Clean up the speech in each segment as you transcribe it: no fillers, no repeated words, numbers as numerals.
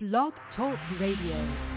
Blog Talk Radio.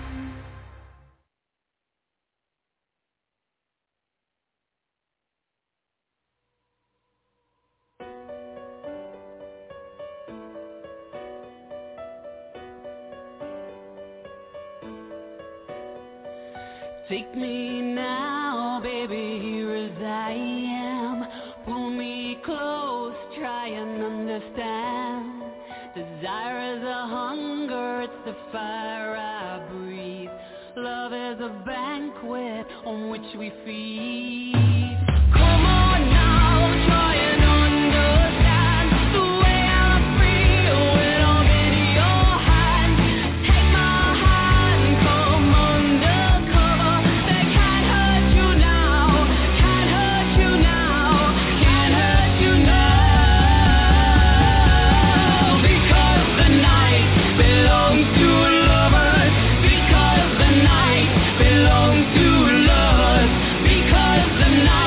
Take me now, baby, here as I am. Pull me close, try and understand. Desire is a hunger, it's the fire I breathe. Love is a banquet on which we feed. Come on now, try and understand the way I feel when I'm in your hand. Take my hand, come undercover. They can't hurt you now, can't hurt you now, can't hurt you now. Because the night belongs to lovers. Because the night belongs to lovers. Because the night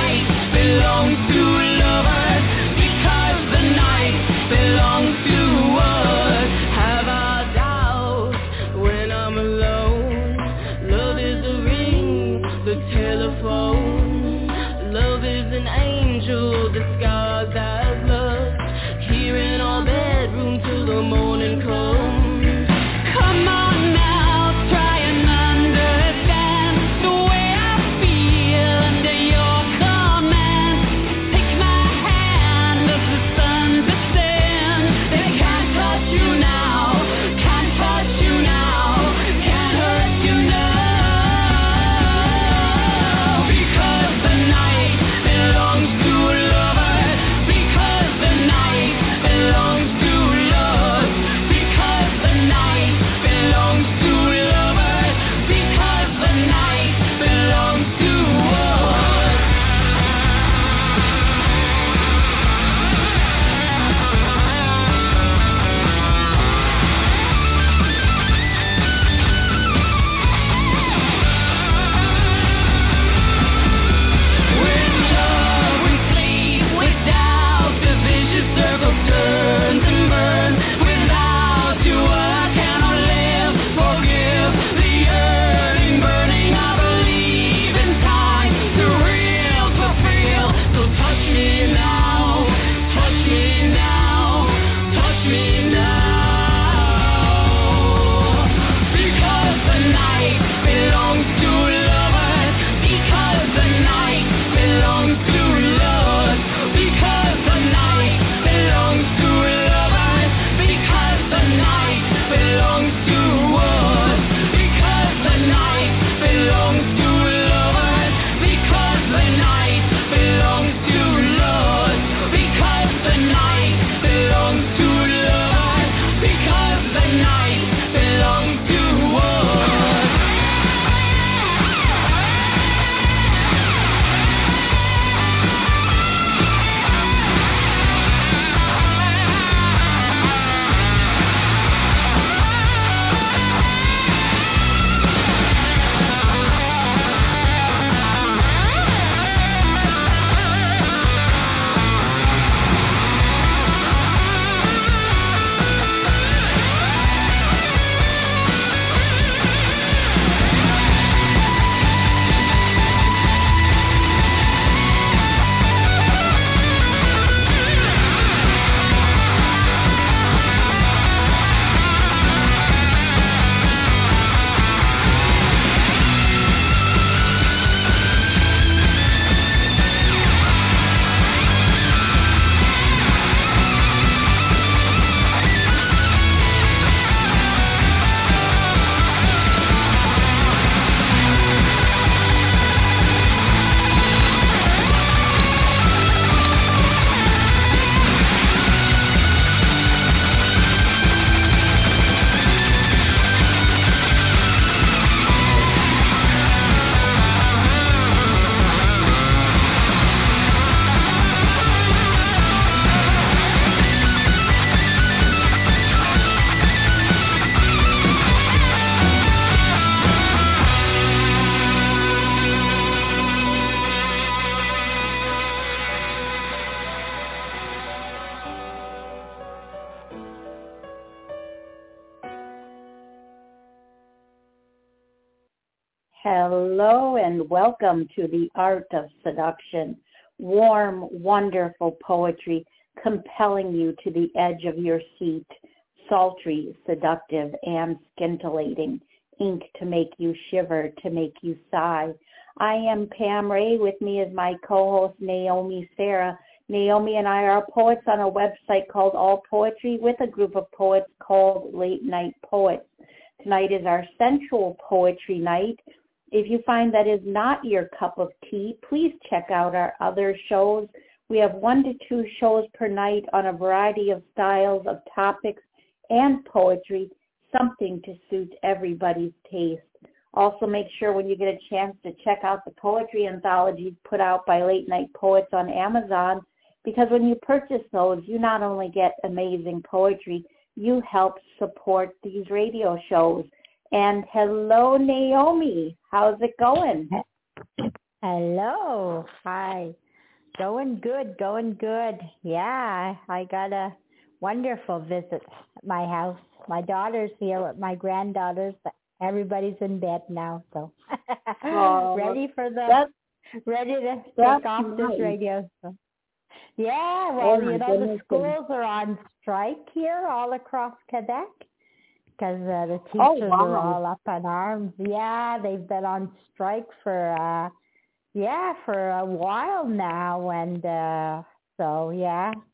Hello and welcome to the Art of Seduction. Warm, wonderful poetry compelling you to the edge of your seat. Sultry, seductive, and scintillating. Ink to make you shiver, to make you sigh. I am Pam Ray. With me is my co-host Naomi Sarah. Naomi and I are poets on a website called All Poetry with a group of poets called Late Night Poets. Tonight is our sensual poetry night. If you find that is not your cup of tea, please check out our other shows. We have 1 to 2 shows per night on a variety of styles, of topics, and poetry, something to suit everybody's taste. Also, make sure when you get a chance to check out the poetry anthologies put out by Late Night Poets on Amazon, because when you purchase those, you not only get amazing poetry, you help support these radio shows. And hello, Naomi. How's it going? Hello. Hi. Going good. Yeah, I got a wonderful visit at my house. My daughter's here with my granddaughters, but everybody's in bed now, so ready to take off this radio. So. Yeah, well, the schools are on strike here all across Quebec. Because the teachers are all up in arms. Yeah, they've been on strike for a while now, and so she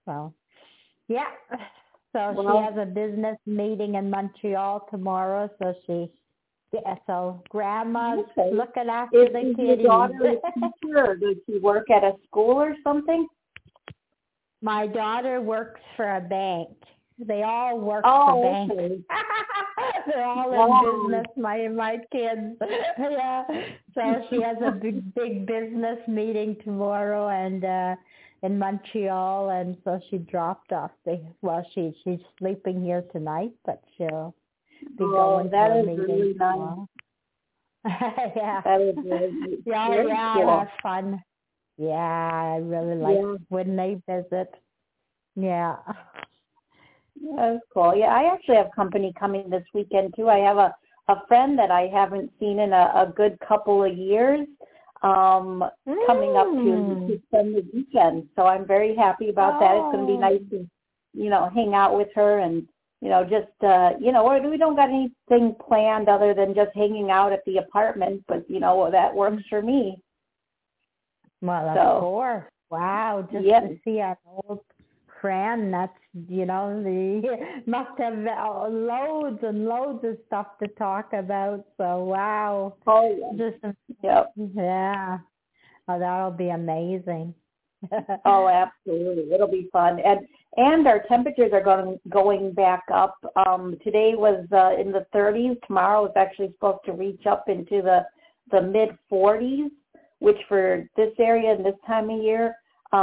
has a business meeting in Montreal tomorrow. So Grandma's looking after the kiddies. Your daughter a teacher? Does she work at a school or something? My daughter works for a bank. They all work for banks. Okay. They're all in business, my kids. Yeah. So she has a big business meeting tomorrow and in Montreal, and so she dropped off. She's sleeping here tonight, but she'll be going to a meeting really tomorrow. Yeah. That is really cool. That's fun. Yeah, I really like when they visit. Yeah. That's cool. Yeah, I actually have company coming this weekend, too. I have a friend that I haven't seen in a good couple of years coming up to spend the weekend. So I'm very happy about that. It's going to be nice to, hang out with her and, just, we don't got anything planned other than just hanging out at the apartment. But, that works for me. Well, of course. Wow, just to see an old friend, that's, they must have loads and loads of stuff to talk about. So, wow. Oh, yeah. Yeah. Oh, that'll be amazing. Oh, absolutely. It'll be fun. And our temperatures are going back up. Today was in the 30s. Tomorrow is actually supposed to reach up into the mid-40s, which for this area and this time of year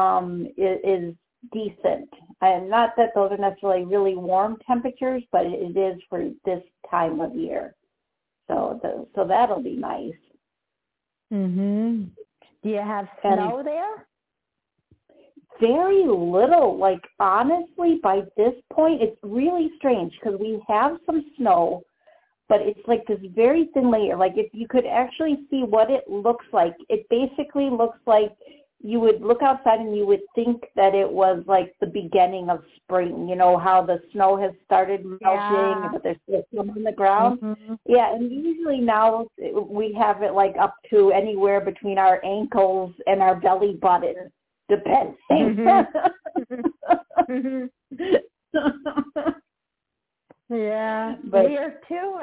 is decent. And not that those are necessarily really warm temperatures, but it is for this time of year. So that'll be nice. Mhm. Do you have snow there? Very little. Like, honestly, by this point, it's really strange because we have some snow, but it's like this very thin layer. Like, if you could actually see what it looks like, it basically looks like you would look outside and you would think that it was like the beginning of spring, how the snow has started melting, but there's still some on the ground. Mm-hmm. Yeah, and usually now we have it like up to anywhere between our ankles and our belly button, depending. Mm-hmm. Yeah, but here too.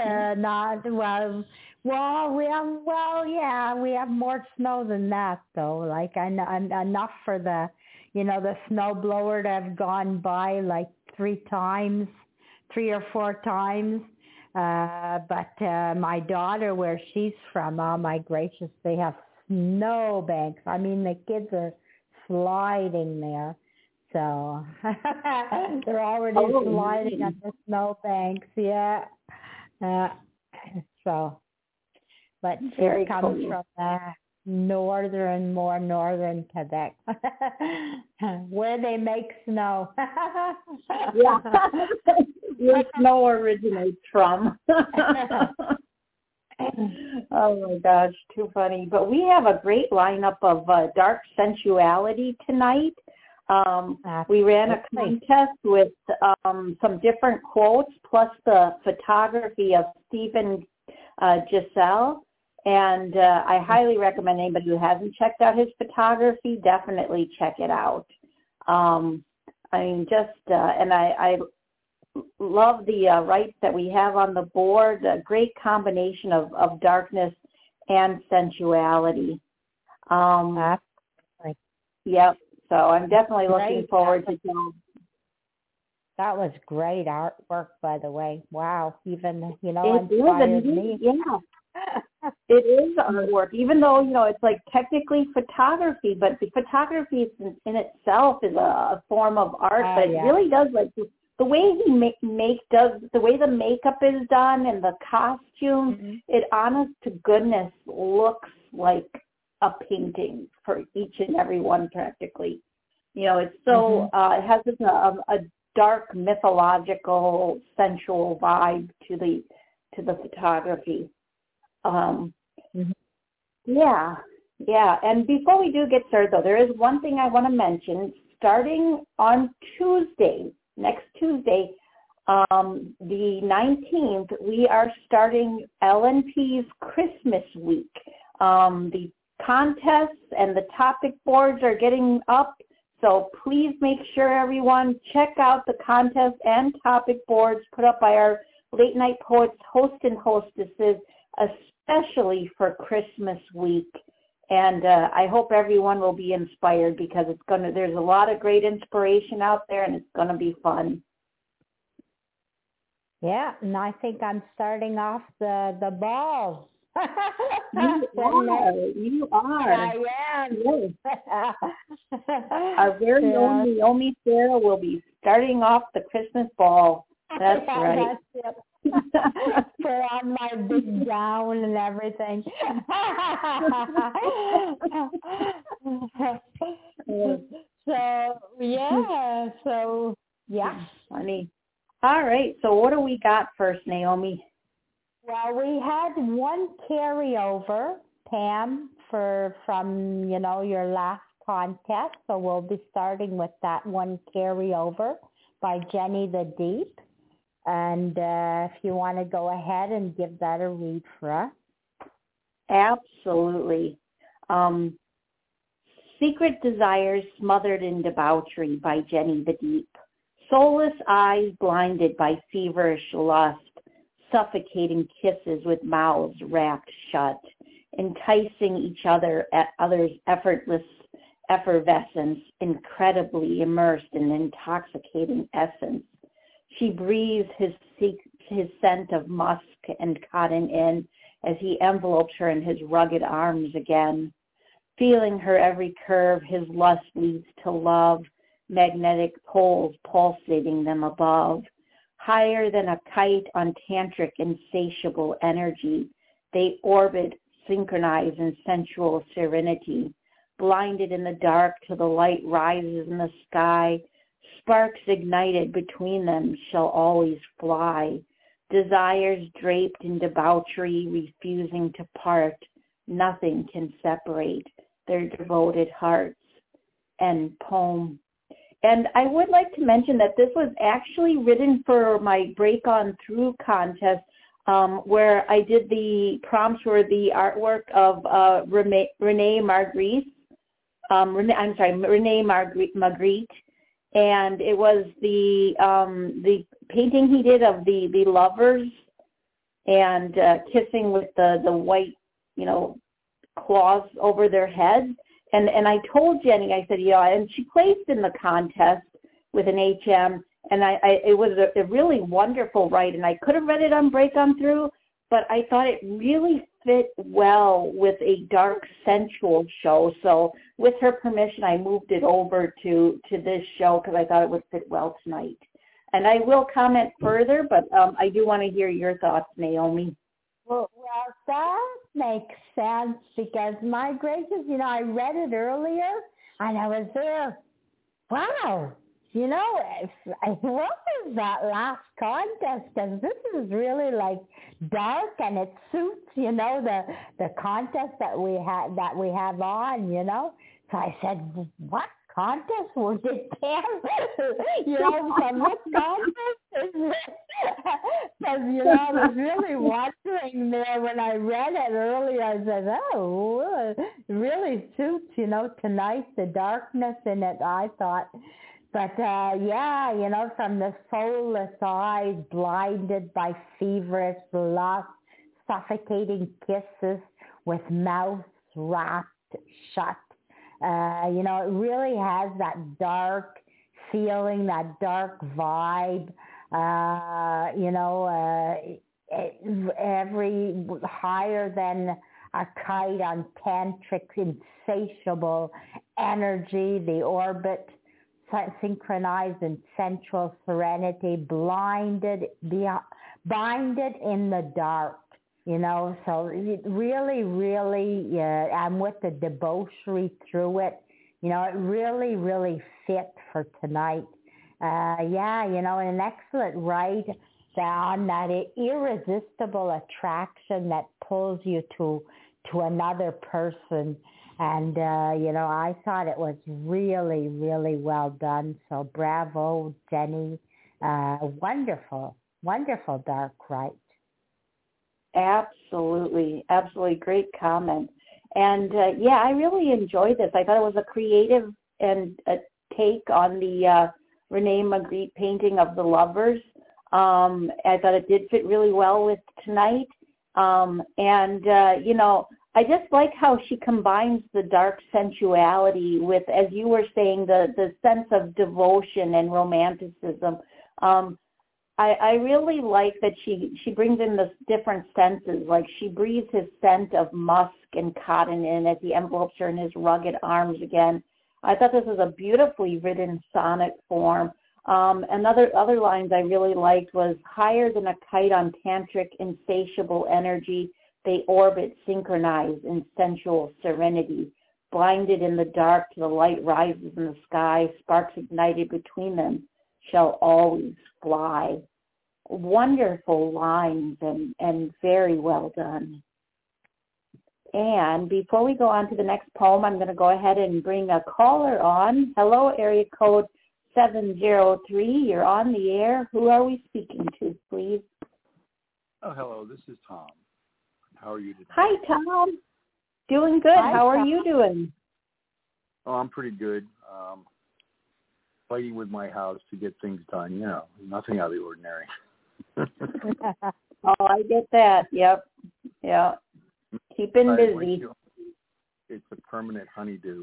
We have more snow than that, though. Like enough for the snow blower to have gone by like 3 or 4 times. But my daughter, where she's from, oh my gracious, they have snow banks. I mean, the kids are sliding there. So they're already sliding on the snow banks, yeah. But she comes from more northern Quebec, where they make snow. Yeah, where snow originates from. Oh my gosh, too funny. But we have a great lineup of dark sensuality tonight. We ran a contest with some different quotes plus the photography of Stephen Giselle. And I highly recommend anybody who hasn't checked out his photography, definitely check it out. I mean, and I love the rights that we have on the board, a great combination of darkness and sensuality. Yep. So I'm definitely looking forward to it. That was great artwork, by the way. Wow. Even, inspired me. Yeah. It is artwork, even though, it's like technically photography, but the photography in itself is a form of art, but it really does, like, the way he the way the makeup is done and the costume, it honest to goodness looks like a painting for each and every one practically. It's so, it has a dark mythological sensual vibe to the photography. Yeah. And before we do get started, though, there is one thing I want to mention. Starting on next Tuesday, the 19th, we are starting LNP's Christmas week. The contests and the topic boards are getting up, so please make sure everyone check out the contest and topic boards put up by our Late Night Poets host and hostesses, especially for Christmas week. And I hope everyone will be inspired because there's a lot of great inspiration out there and it's going to be fun. Yeah, and I think I'm starting off the balls. You are. I am. Yes. Our very own Naomi Sarah will be starting off the Christmas ball. That's right. That's it. Put on my big gown and everything. So Funny. All right, so what do we got first, Naomi? Well, we had one carryover, Pam, from your last contest, so we'll be starting with that one carryover by Jenny the Deep. And if you want to go ahead and give that a read for us. Absolutely. Secret Desires Smothered in Debauchery by Jenny the Deep. Soulless eyes blinded by feverish lust, suffocating kisses with mouths wrapped shut, enticing each other's effortless effervescence, incredibly immersed in intoxicating essence. She breathes his scent of musk and cotton in as he envelopes her in his rugged arms again. Feeling her every curve, his lust leads to love, magnetic poles pulsating them above. Higher than a kite on tantric insatiable energy, they orbit, synchronized in sensual serenity. Blinded in the dark till the light rises in the sky, sparks ignited between them shall always fly. Desires draped in debauchery, refusing to part, nothing can separate their devoted hearts. End poem. And I would like to mention that this was actually written for my Break On Through contest, where I did the prompts for the artwork of Renee Magritte, and it was the painting he did of the lovers and kissing with the white, claws over their heads. And I told Jenny, I said, and she placed in the contest with an HM, and it was a really wonderful write, and I could have read it on Break On Through, but I thought it really fit well with a dark, sensual show. So with her permission, I moved it over to this show because I thought it would fit well tonight. And I will comment further, but I do want to hear your thoughts, Naomi. Well, that makes sense because, my gracious, I read it earlier and I was there. Wow, what is that last contest? Because this is really like dark, and it suits, the contest that we have on, So I said, what contest was it, Pam? From what contest is it? Because, I was really wondering there when I read it earlier. I said, oh, it really suits, tonight, the darkness in it, I thought. But, from the soulless eyes, blinded by feverish lust, suffocating kisses with mouths wrapped shut. It really has that dark feeling, that dark vibe. Every higher than a kite on tantric, insatiable energy, the orbit synchronized in sensual serenity, binded in the dark, so it really, really, I'm with the debauchery through it, it really, really fit for tonight. An excellent ride on that irresistible attraction that pulls you to another person. And, I thought it was really, really well done. So bravo, Jenny. Wonderful, wonderful dark ride. Absolutely. Absolutely. Great comment. And, I really enjoyed this. I thought it was a creative and a take on the Rene Magritte painting of the lovers. I thought it did fit really well with tonight. I just like how she combines the dark sensuality with, as you were saying, the sense of devotion and romanticism. I really like that she brings in the different senses. Like she breathes his scent of musk and cotton in as he envelopes her in his rugged arms again. I thought this was a beautifully written sonnet form. And other lines I really liked was, higher than a kite on tantric insatiable energy, they orbit synchronized in sensual serenity. Blinded in the dark till the light rises in the sky, sparks ignited between them shall always fly. Wonderful lines and very well done. And before we go on to the next poem, I'm going to go ahead and bring a caller on. Hello, area code 703. You're on the air. Who are we speaking to, please? Oh, hello. This is Tom. How are you today? Hi, Tom. Doing good. Hi, How are Tom. you doing? Oh, I'm pretty good. Fighting with my house to get things done. Nothing out of the ordinary. Oh, I get that. Yep. Yeah. Keeping busy. It's a permanent honeydew.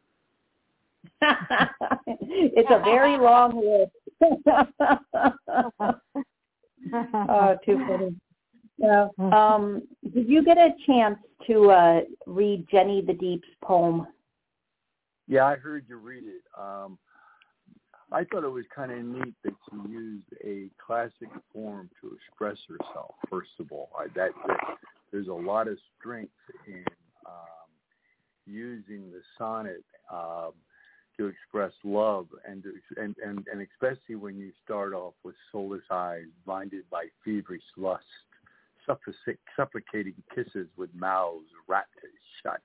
It's a very long list. Oh, too funny. Yeah. Did you get a chance to read Jenny the Deep's poem? Yeah, I heard you read it. I thought it was kind of neat that she used a classic form to express herself, first of all. That there's a lot of strength in using the sonnet to express love, and especially when you start off with soulless eyes, blinded by feverish lust, suffocating kisses with mouths wrapped shut.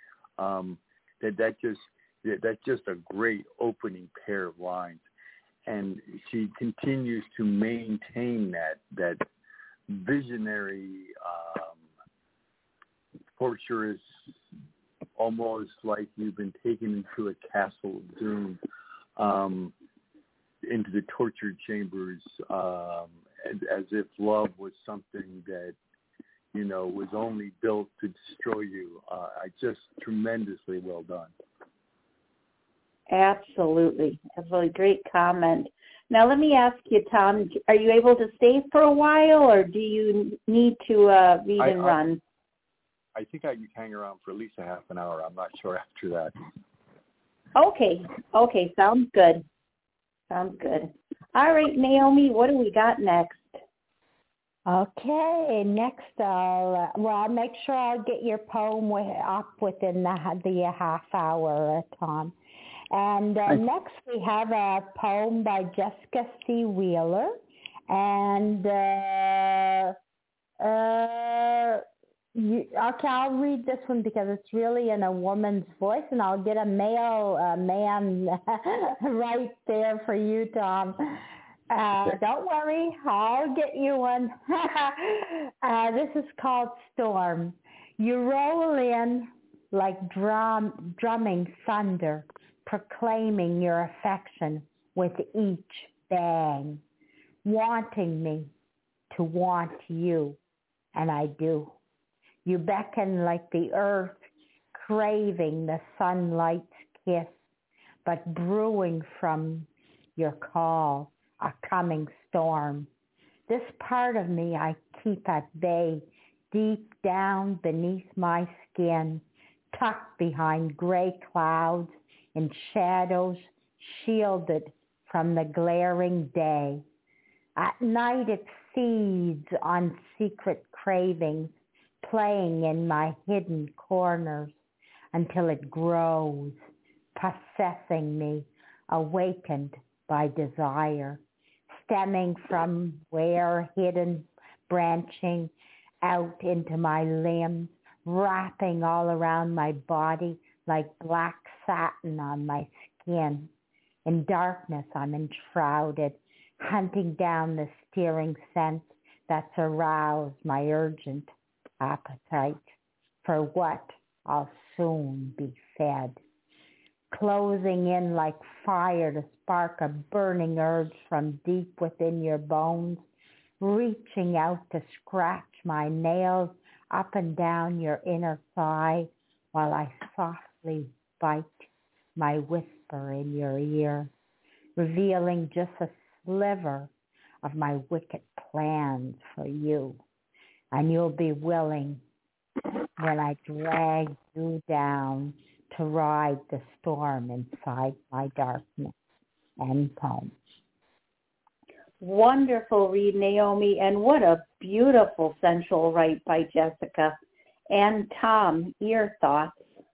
That's just a great opening pair of lines, and she continues to maintain that visionary, torturous, almost like you've been taken into a castle of doom, into the torture chambers, as if love was something that, was only built to destroy you. Just tremendously well done. Absolutely. Absolutely. Great comment. Now, let me ask you, Tom, are you able to stay for a while, or do you need to read and run? I think I can hang around for at least a half an hour. I'm not sure after that. Okay. Sounds good. All right, Naomi, what do we got next? Okay, next I'll make sure I'll get your poem up within the half hour, Tom. And next we have a poem by Jessica C. Wheeler. And okay, I'll read this one because it's really in a woman's voice, and I'll get a male man right there for you, Tom. Don't worry, I'll get you one. This is called Storm. You roll in like drumming thunder, proclaiming your affection with each bang, wanting me to want you, and I do. You beckon like the earth, craving the sunlight's kiss, but brewing from your call a coming storm. This part of me I keep at bay, deep down beneath my skin, tucked behind gray clouds in shadows, shielded from the glaring day. At night it feeds on secret cravings, playing in my hidden corners until it grows, possessing me, awakened by desire, stemming from where hidden, branching out into my limbs, wrapping all around my body like black satin on my skin. In darkness I'm enshrouded, hunting down the steering scent that's aroused my urgent appetite for what I'll soon be fed. Closing in like fire to spark a burning urge from deep within your bones, reaching out to scratch my nails up and down your inner thigh while I softly bite my whisper in your ear, revealing just a sliver of my wicked plans for you. And you'll be willing when I drag you down to ride the storm inside my darkness. End poem. Wonderful read, Naomi, and what a beautiful sensual write by Jessica. And Tom, your thoughts?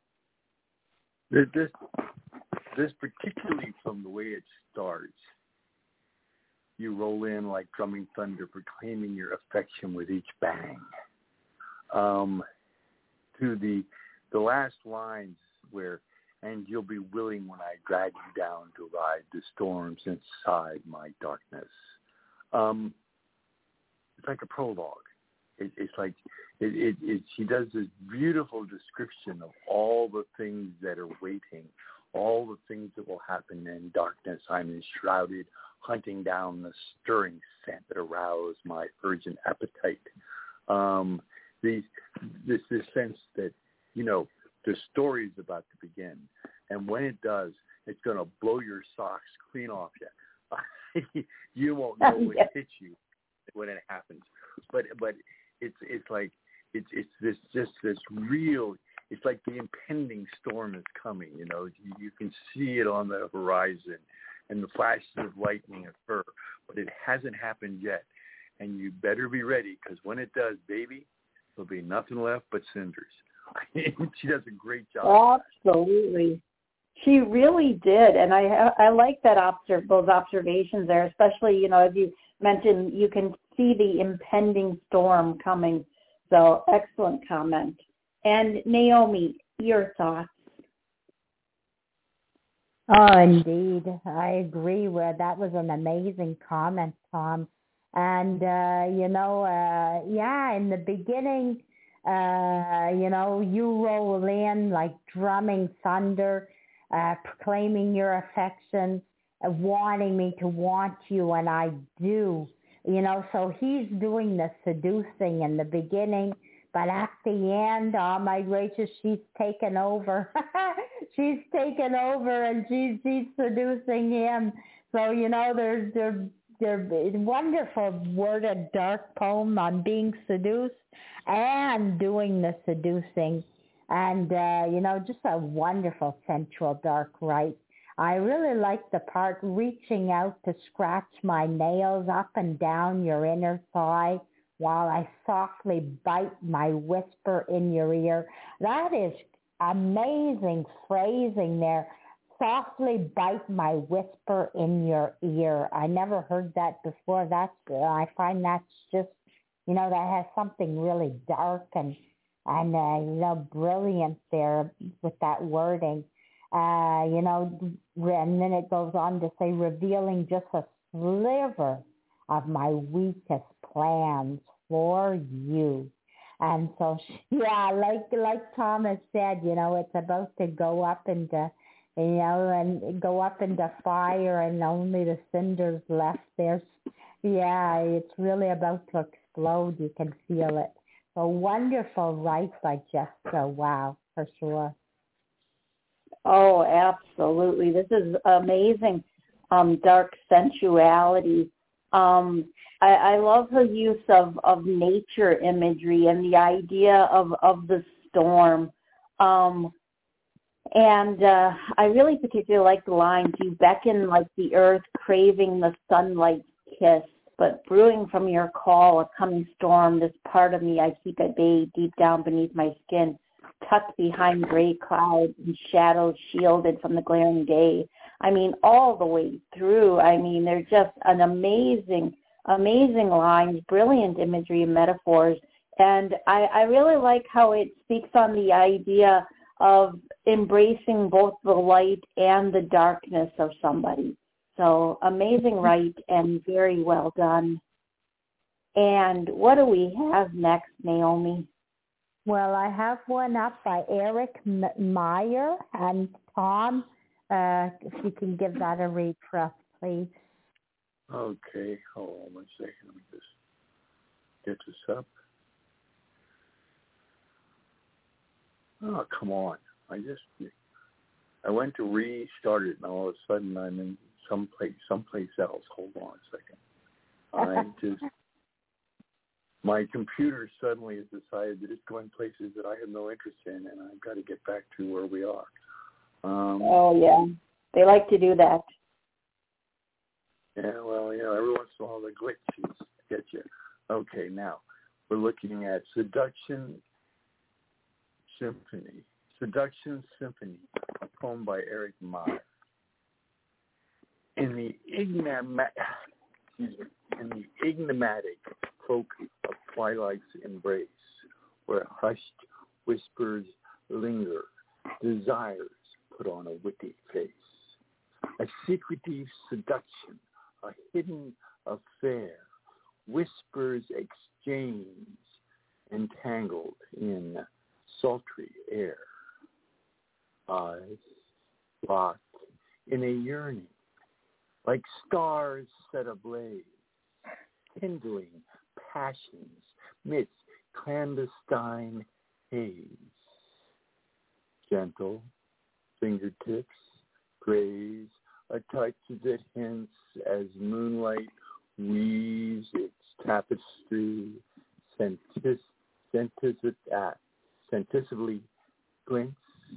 This particularly from the way it starts, you roll in like drumming thunder, proclaiming your affection with each bang. To the last lines where, and you'll be willing when I drag you down to ride the storms inside my darkness. It's like a prologue. It's like she does this beautiful description of all the things that are waiting, all the things that will happen in darkness. I'm enshrouded, hunting down the stirring scent that aroused my urgent appetite. This sense that, the story is about to begin. And when it does, it's going to blow your socks clean off you. You won't know when it hits you when it happens. But it's like this real. It's like the impending storm is coming. You can see it on the horizon, and the flashes of lightning occur, but it hasn't happened yet. And you better be ready, because when it does, baby, there'll be nothing left but cinders. She does a great job. Absolutely. She really did, and I like that those observations there, especially, as you mentioned, you can see the impending storm coming. So excellent comment. And Naomi, your thoughts? Oh, indeed. I agree with that. Was an amazing comment, Tom. And, in the beginning, you roll in like drumming thunder, proclaiming your affection, wanting me to want you, and I do. So he's doing the seducing in the beginning, but at the end, oh my gracious, she's taken over. She's taken over, and she's seducing him. So, there's wonderful worded dark poem on being seduced and doing the seducing. And, just a wonderful sensual dark write. I really like the part reaching out to scratch my nails up and down your inner thigh while I softly bite my whisper in your ear. That is amazing phrasing there. softly bite my whisper in your ear. I never heard that before. I find that's just, that has something really dark and brilliant there with that wording. And then it goes on to say, revealing just a sliver of my weakest plans for you. And so, like Thomas said, it's about to go up into, and go up into fire and only the cinders left there. Yeah, it's really about to explode. You can feel it. So wonderful write by Jessica. Wow, for sure. Oh, absolutely. This is amazing. Dark sensuality. I love her use of nature imagery and the idea of the storm. And I really particularly like the lines, you beckon like the earth craving the sunlight's kiss, but brewing from your call a coming storm, this part of me I keep at bay deep down beneath my skin, tucked behind gray clouds and shadows shielded from the glaring day. I mean, all the way through. I mean, they're just an amazing lines, brilliant imagery and metaphors. And I really like how it speaks on the idea of embracing both the light and the darkness of somebody. So amazing write and very well done. And what do we have next, Naomi? Well, I have one up by Eric Meyer. And Tom, if you can give that a read for us, please. Okay, hold on 1 second. Let me just get this up. Oh, come on. I went to restart it, and all of a sudden I'm in someplace else. Hold on a second. My computer suddenly has decided that it's going places that I have no interest in, and I've got to get back to where we are. Oh, yeah. They like to do that. Yeah, well, every once in a while the glitches get you. Okay, now we're looking at Seduction Symphony, a poem by Eric Meyer. In the enigmatic cloak of twilight's embrace, where hushed whispers linger, desires put on a witty face. A secretive seduction, a hidden affair, whispers exchange, entangled in sultry air. Eyes locked in a yearning, like stars set ablaze, kindling passions midst clandestine haze. Gentle fingertips graze a touch that hints as moonlight weaves its tapestry, sensitively glints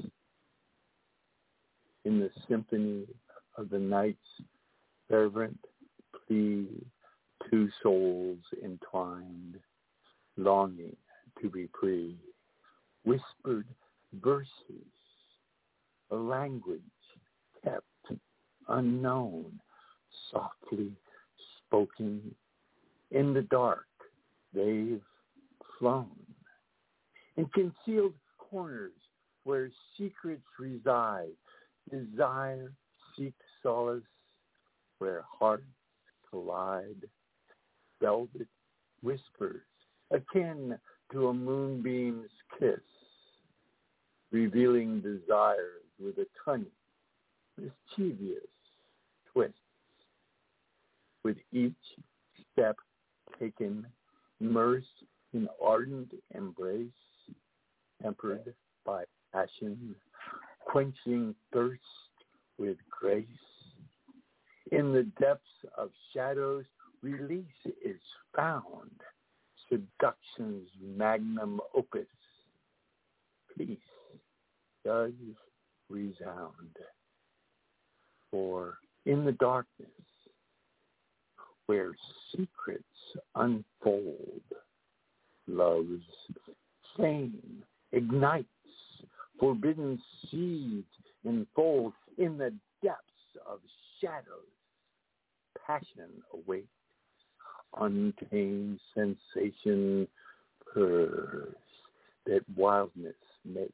in the symphony of the night's fervent plea, two souls entwined, longing to be free. Whispered verses, a language kept unknown, softly spoken. In the dark, they've flown. In concealed corners where secrets reside, desire seeks solace where hearts collide. Velvet whispers, akin to a moonbeam's kiss, revealing desires with a cunning, mischievous twist. With each step taken, immersed in ardent embrace, tempered by passion, quenching thirst with grace. In the depths of shadows, release is found, seduction's magnum opus. Peace does resound. For in the darkness, where secrets unfold, love's flame ignites, forbidden seeds enfold, In the depths of shadows, passion awaits, untamed sensation purrs that wildness makes.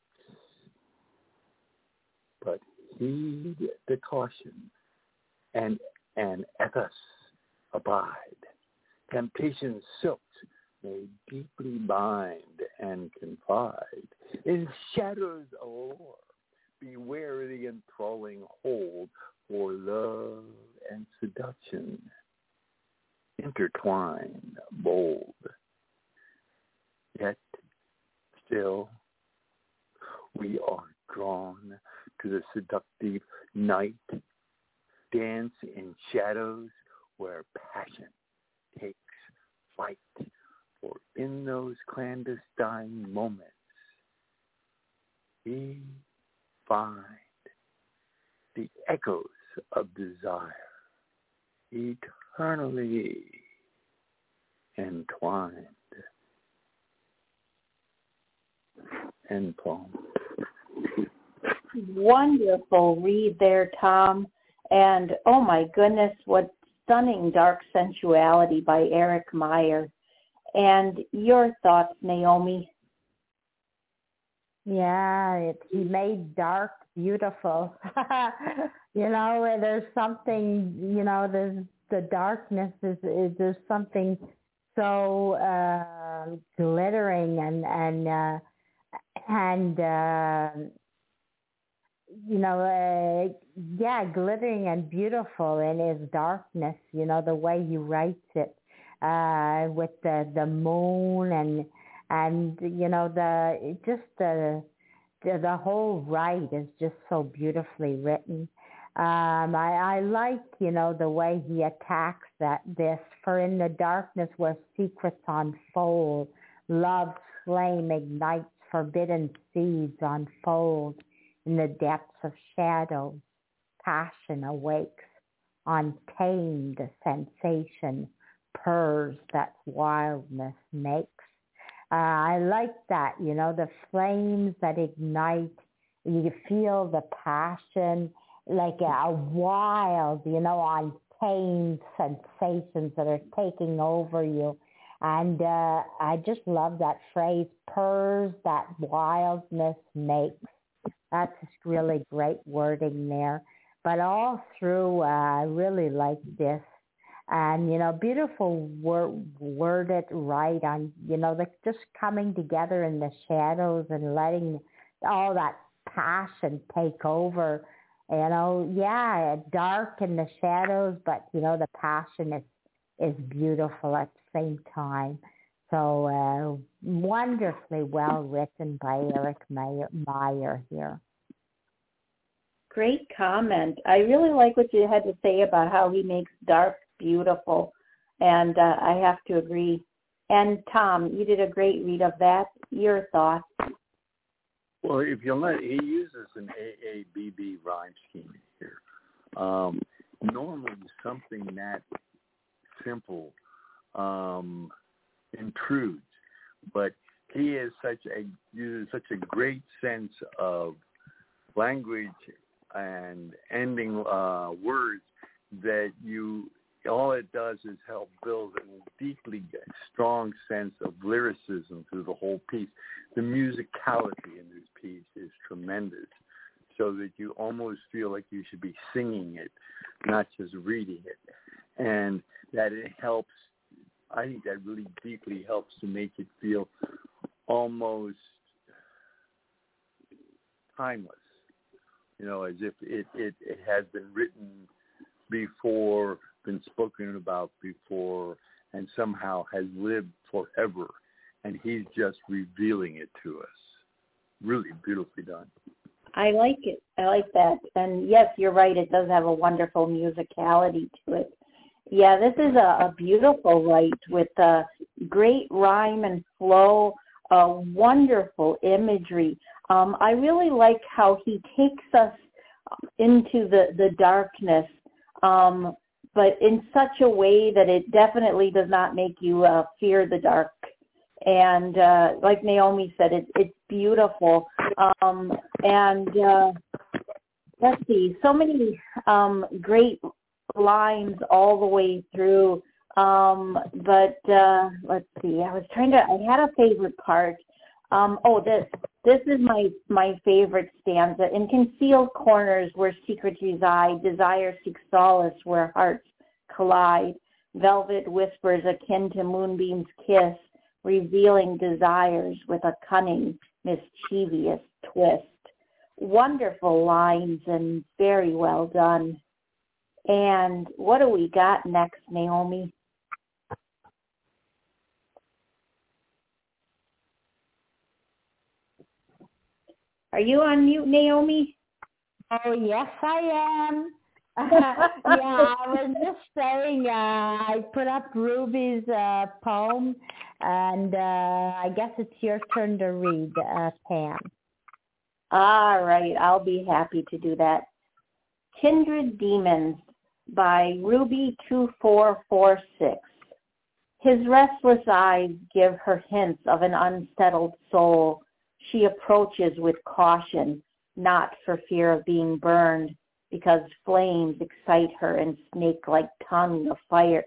But heed the caution, and ethos abide. Temptation's silks may deeply bind and confide. In shadows allure, beware the enthralling hold, for love and seduction intertwine bold. Yet still we are drawn to the seductive night, dance in shadows where passion takes flight. For in those clandestine moments, we find the echoes of desire eternally entwined. End poem. Wonderful read there, Tom. And oh my goodness, what stunning dark sensuality by Eric Meyer. And your thoughts, Naomi? Yeah, he made dark beautiful. There's something, there's the darkness is there's something so glittering and glittering and beautiful in his darkness. The way he writes it with the moon and the whole write is just so beautifully written. I like, the way he attacks this. For in the darkness where secrets unfold, love's flame ignites, forbidden seeds unfold. In the depths of shadows, passion awakes, untamed sensation purrs that wildness makes. I like that, the flames that ignite, you feel the passion, like a wild, untamed sensations that are taking over you. And I just love that phrase, purrs that wildness makes. That's just really great wording there. But all through, I really like this. And, beautiful worded right on, just coming together in the shadows and letting all that passion take over. Dark in the shadows, but, the passion is beautiful at the same time. So wonderfully well written by Eric Meyer here. Great comment. I really like what you had to say about how he makes dark beautiful, and I have to agree. And Tom, you did a great read of that. Your thoughts? Well, if you'll let, he uses an AABB rhyme scheme here. Normally, something that simple intrudes, but he uses such a great sense of language and ending words that all it does is help build a deeply strong sense of lyricism through the whole piece. The musicality in this piece is tremendous, so that you almost feel like you should be singing it, not just reading it. And that it helps, I think that really deeply helps to make it feel almost timeless, as if it has been written before, been spoken about before, and somehow has lived forever. And he's just revealing it to us. Really beautifully done. I like it. I like that. And yes, you're right. It does have a wonderful musicality to it. Yeah, this is a beautiful write with great rhyme and flow, wonderful imagery. I really like how he takes us into the darkness, but in such a way that it definitely does not make you fear the dark. And like Naomi said, it's beautiful. And let's see, so many great lines all the way through. But let's see, I had a favorite part. This is my favorite stanza. In concealed corners where secrets reside, desire seeks solace where hearts collide. Velvet whispers akin to moonbeam's kiss, revealing desires with a cunning, mischievous twist. Wonderful lines and very well done. And what do we got next, Naomi? Are you on mute, Naomi? Oh, yes, I am. Yeah, I was just saying, I put up Ruby's poem, and I guess it's your turn to read, Pam. All right, I'll be happy to do that. Kindred Demons by Ruby 2446. His restless eyes give her hints of an unsettled soul. She approaches with caution, not for fear of being burned, because flames excite her and snake-like tongue of fire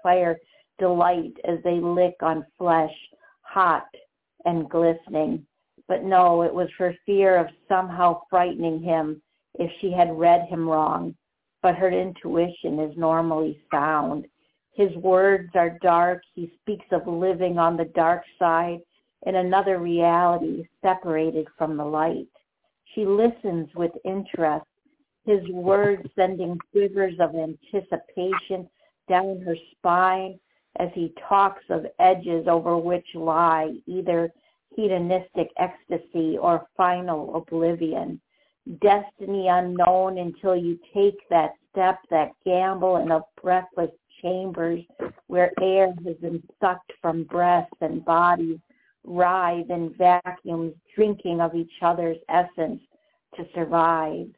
delight as they lick on flesh, hot and glistening. But no, it was for fear of somehow frightening him if she had read him wrong. But her intuition is normally sound. His words are dark. He speaks of living on the dark side in another reality separated from the light. She listens with interest, his words sending quivers of anticipation down her spine as he talks of edges over which lie either hedonistic ecstasy or final oblivion. Destiny unknown until you take that step, that gamble in a breathless chambers where air has been sucked from breasts and bodies writhe in vacuums, drinking of each other's essence to survive.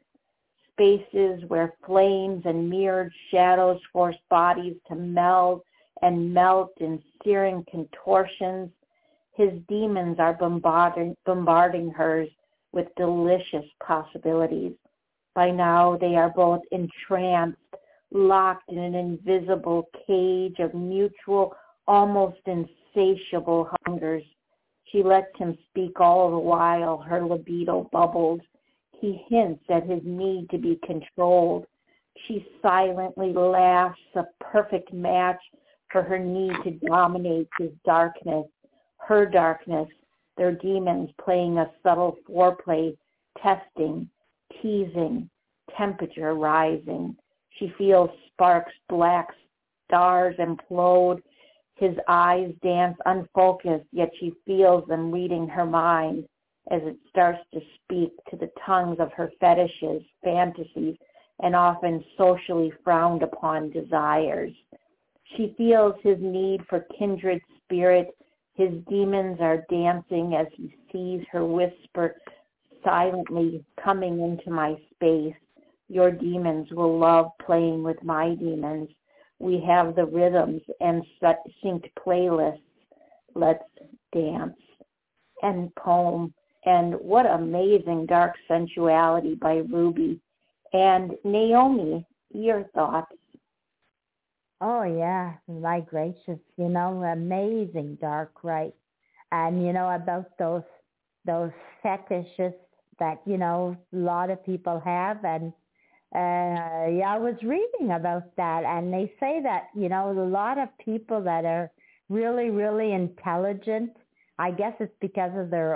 Spaces where flames and mirrored shadows force bodies to meld and melt in searing contortions. His demons are bombarding hers with delicious possibilities. By now they are both entranced, locked in an invisible cage of mutual, almost insatiable hungers. She lets him speak all the while her libido bubbles. He hints at his need to be controlled. She silently laughs, a perfect match for her need to dominate his darkness, her darkness, their demons playing a subtle foreplay, testing, teasing, temperature rising. She feels sparks, black stars implode. His eyes dance unfocused, yet she feels them reading her mind as it starts to speak to the tongues of her fetishes, fantasies, and often socially frowned upon desires. She feels his need for kindred spirit. His demons are dancing as he sees her whisper silently coming into my space. Your demons will love playing with my demons. We have the rhythms and synced playlists. Let's dance. End poem. And what amazing dark sensuality by Ruby. And Naomi, your thoughts? Oh, yeah, my gracious, amazing dark, right? And, about those fetishes that, a lot of people have. And, I was reading about that, and they say that, a lot of people that are really, really intelligent, I guess it's because of their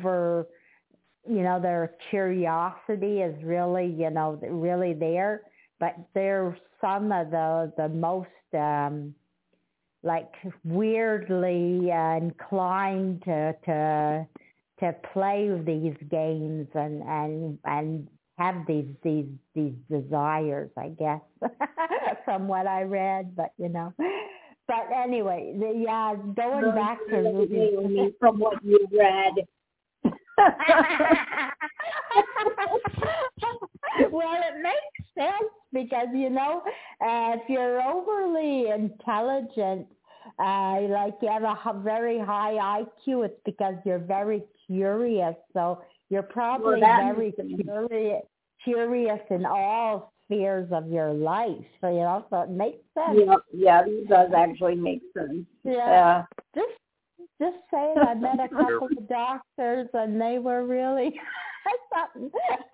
their curiosity is really, really there. But they're some of the most, weirdly inclined to play these games and have these desires, I guess, from what I read. But But anyway, going back to Ruby. From what you read. Well, it makes sense because, if you're overly intelligent, you have a very high IQ, it's because you're very curious. So you're probably very curious in all spheres of your life. So, so it makes sense. Yeah, it does actually make sense. Yeah. Just saying, I met a couple of doctors and they were really something.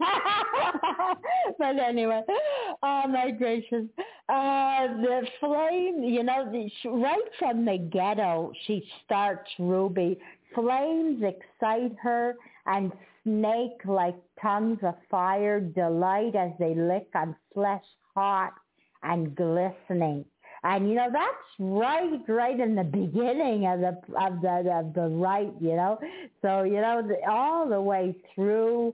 But anyway, oh my gracious. The flame, right from the ghetto, she starts, Ruby. Flames excite her and snake like tongues of fire delight as they lick on flesh hot and glistening. And that's right in the beginning of the rite, So all the way through,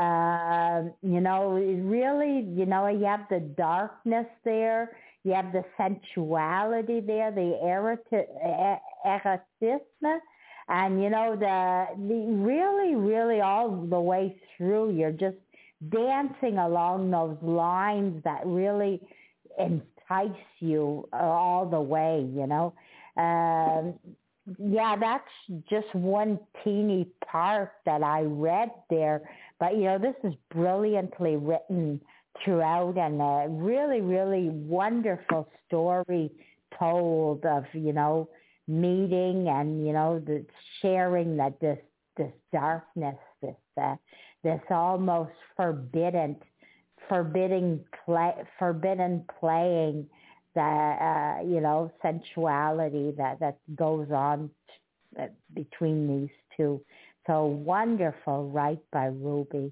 really, you have the darkness there, you have the sensuality there, the erotism, and the really, really all the way through, you're just dancing along those lines that really entice you all the way, that's just one teeny part that I read there. But, this is brilliantly written throughout and a really, really wonderful story told of, meeting and, the sharing that this darkness, this almost forbidden playing, that sensuality that goes on between these two. So wonderful, right, by Ruby.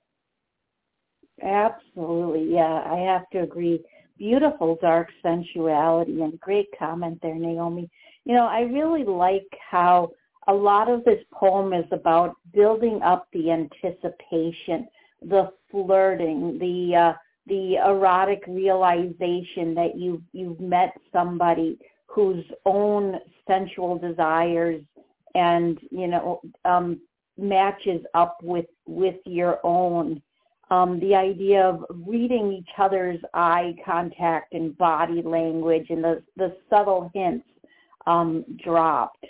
Absolutely, yeah, I have to agree. Beautiful dark sensuality, and great comment there, Naomi. I really like how a lot of this poem is about building up the anticipation, the flirting, the erotic realization that you've met somebody whose own sensual desires and matches up with your own. The idea of reading each other's eye contact and body language and the subtle hints dropped.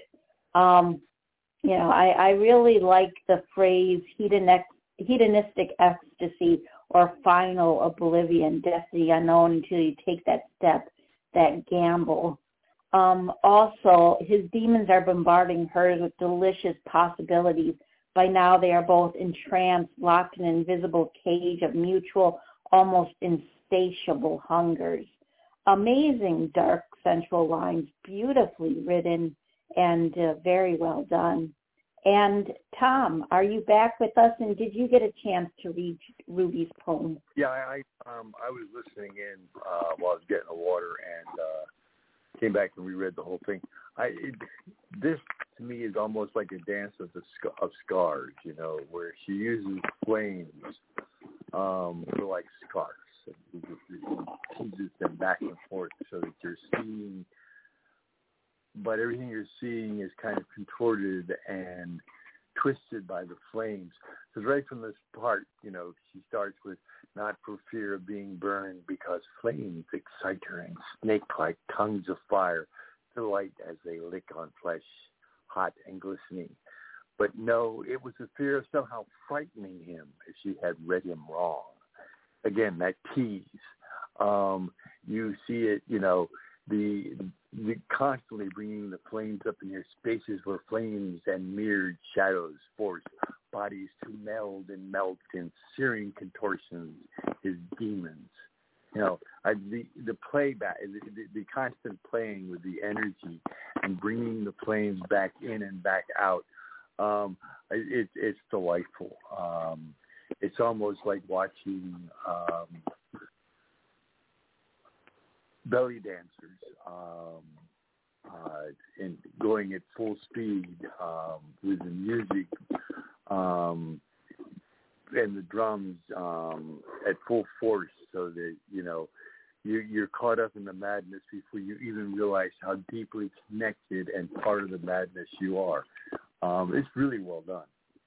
I really like the phrase hedonistic ecstasy or final oblivion, death to the unknown until you take that step, that gamble. Also, his demons are bombarding hers with delicious possibilities. By now they are both entranced, locked in an invisible cage of mutual, almost insatiable hungers. Amazing dark sensual lines, beautifully written and very well done. And Tom, are you back with us? And did you get a chance to read Ruby's poem? Yeah, I was listening in while I was getting the water and came back and reread the whole thing. This to me is almost like a dance of scars, where she uses flames for like scarves. And teases them back and forth so that you're seeing. But everything you're seeing is kind of contorted and twisted by the flames. Because right from this part, she starts with not for fear of being burned because flames excite her and snake-like tongues of fire delight as they lick on flesh, hot and glistening. But no, it was the fear of somehow frightening him if she had read him wrong. Again, that tease. You see it, the constantly bringing the flames up in your spaces where flames and mirrored shadows force bodies to meld and melt in searing contortions, his demons. The playback, the constant playing with the energy and bringing the flames back in and back out, it's delightful. It's almost like watching belly dancers and going at full speed with the music and the drums at full force, so that you're caught up in the madness before you even realize how deeply connected and part of the madness you are. It's really well done.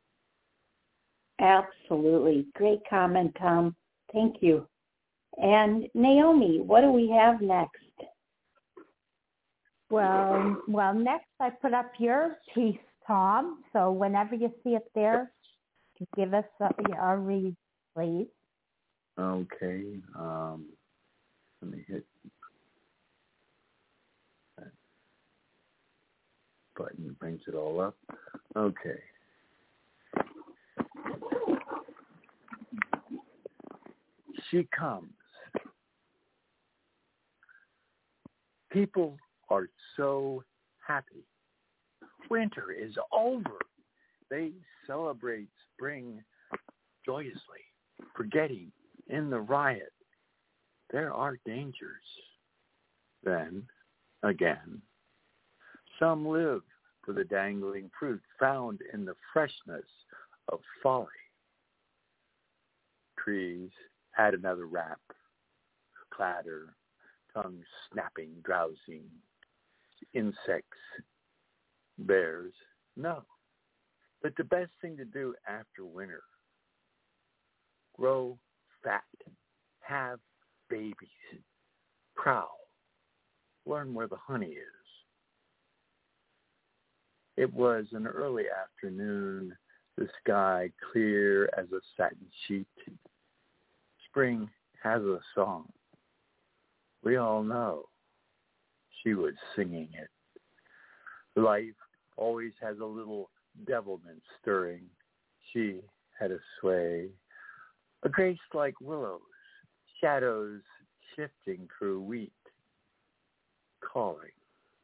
Absolutely. Great comment, Tom. Thank you. And Naomi, what do we have next? Well, next I put up your piece, Tom. So whenever you see it there, give us a read, please. Okay. Let me hit that button. Brings it all up. Okay. She comes. People are so happy. Winter is over. They celebrate spring joyously, forgetting in the riot there are dangers. Then, again, some live for the dangling fruit found in the freshness of folly. Trees add another rap, clatter, tongues snapping, drowsing. Insects, bears, no. But the best thing to do after winter, grow fat, have babies, prowl, learn where the honey is. It was an early afternoon, the sky clear as a satin sheet. Spring has a song. We all know she was singing it. Life always has a little devilment stirring. She had a sway, a grace like willows, shadows shifting through wheat, calling.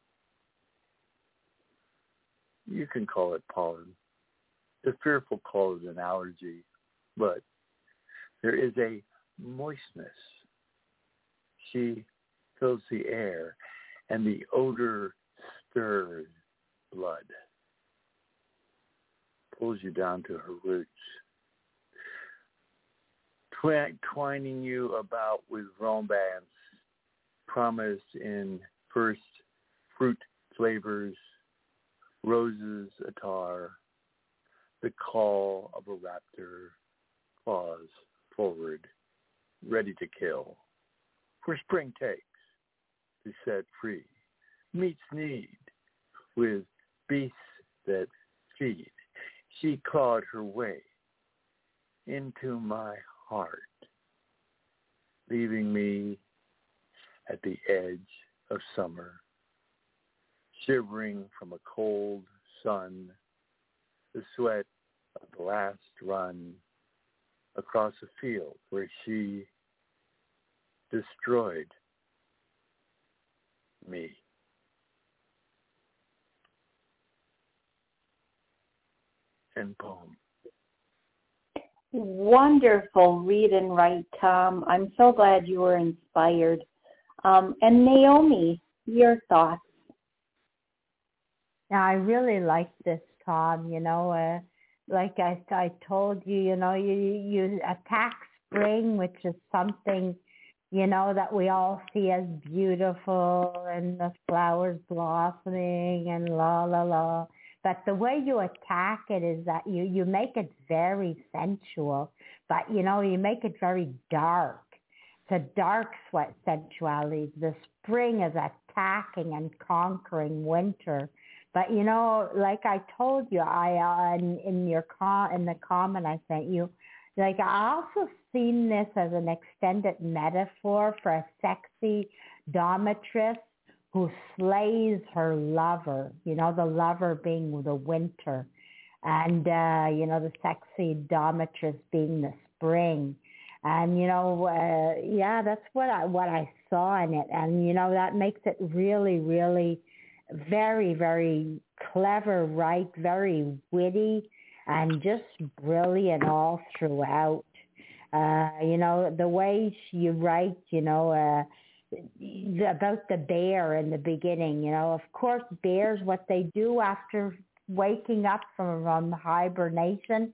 You can call it pollen. The fearful call is an allergy, but there is a moistness. She fills the air, and the odor stirs blood, pulls you down to her roots, twining you about with romance, promised in first fruit flavors, roses attar, the call of a raptor, claws forward, ready to kill. For spring takes to set free, meets need with beasts that feed. She clawed her way into my heart, leaving me at the edge of summer, shivering from a cold sun, the sweat of the last run across a field where she destroyed me. End poem. Wonderful read and write, Tom. I'm so glad you were inspired. And Naomi, your thoughts? Yeah, I really like this, Tom. Like I told you, you attack spring, which is something, that we all see as beautiful and the flowers blossoming and la, la, la. But the way you attack it is that you make it very sensual, but, you make it very dark. It's a dark sensuality. The spring is attacking and conquering winter. But, like I told you, in the comment I sent you, like I also seen this as an extended metaphor for a sexy dominatrix who slays her lover, the lover being the winter, and, the sexy dominatrix being the spring. And, that's what I saw in it. And, that makes it really, really very, very clever, right? Very witty and just brilliant all throughout. The way you write, about the bear in the beginning, of course, bears, what they do after waking up from hibernation,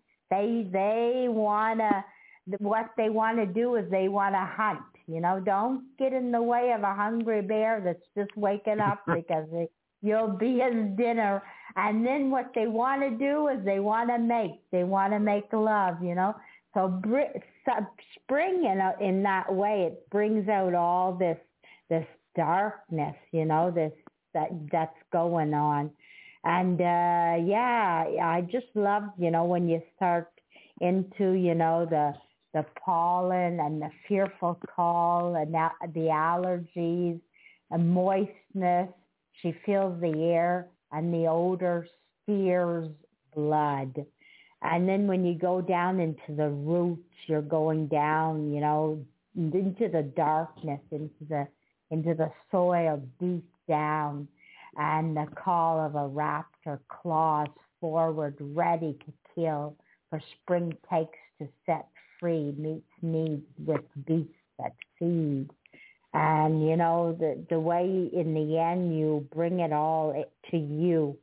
what they want to do is they want to hunt. Don't get in the way of a hungry bear that's just waking up because you'll be his dinner. And then what they want to do is they want to make love, So spring in that way, it brings out all this darkness, that's going on. And I just love, when you start into, the pollen and the fearful call and the allergies and moistness. She feels the air and the odor steers blood. And then when you go down into the roots, you're going down, into the darkness, into the soil deep down. And the call of a raptor claws forward, ready to kill, for spring takes to set free, meets needs with beasts that feed. And, the way in the end you bring it all to you,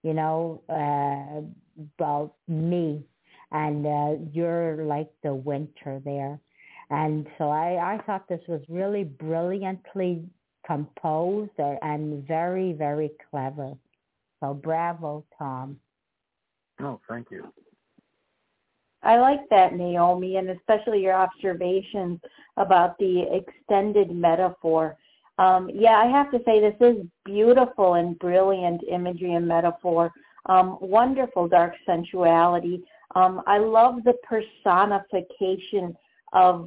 about me. And you're like the winter there. And so I thought this was really brilliantly composed and very, very clever. So bravo, Tom. Oh, thank you. I like that, Naomi, and especially your observations about the extended metaphor. I have to say this is beautiful and brilliant imagery and metaphor. Wonderful dark sensuality. I love the personification of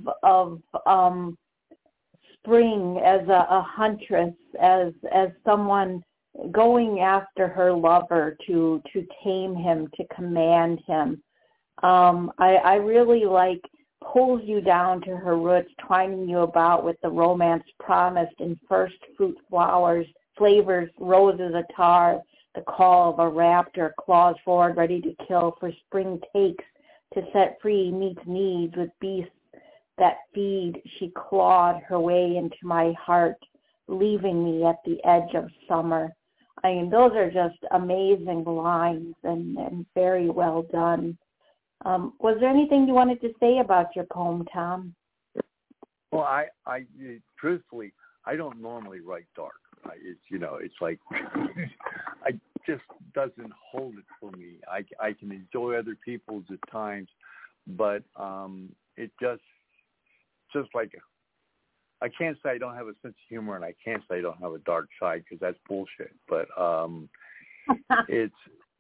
spring as a huntress, as someone going after her lover to tame him, to command him. I really like pulls you down to her roots, twining you about with the romance promised in first fruit flowers, flavors, roses attar, the call of a raptor, claws forward, ready to kill, for spring takes to set free, meets needs with beasts that feed. She clawed her way into my heart, leaving me at the edge of summer. I mean, those are just amazing lines and very well done. Was there anything you wanted to say about your poem, Tom? Well, I truthfully, I don't normally write dark. It's like, I just doesn't hold it for me. I can enjoy other people's at times, but it just like, I can't say I don't have a sense of humor, and I can't say I don't have a dark side, because that's bullshit. But it's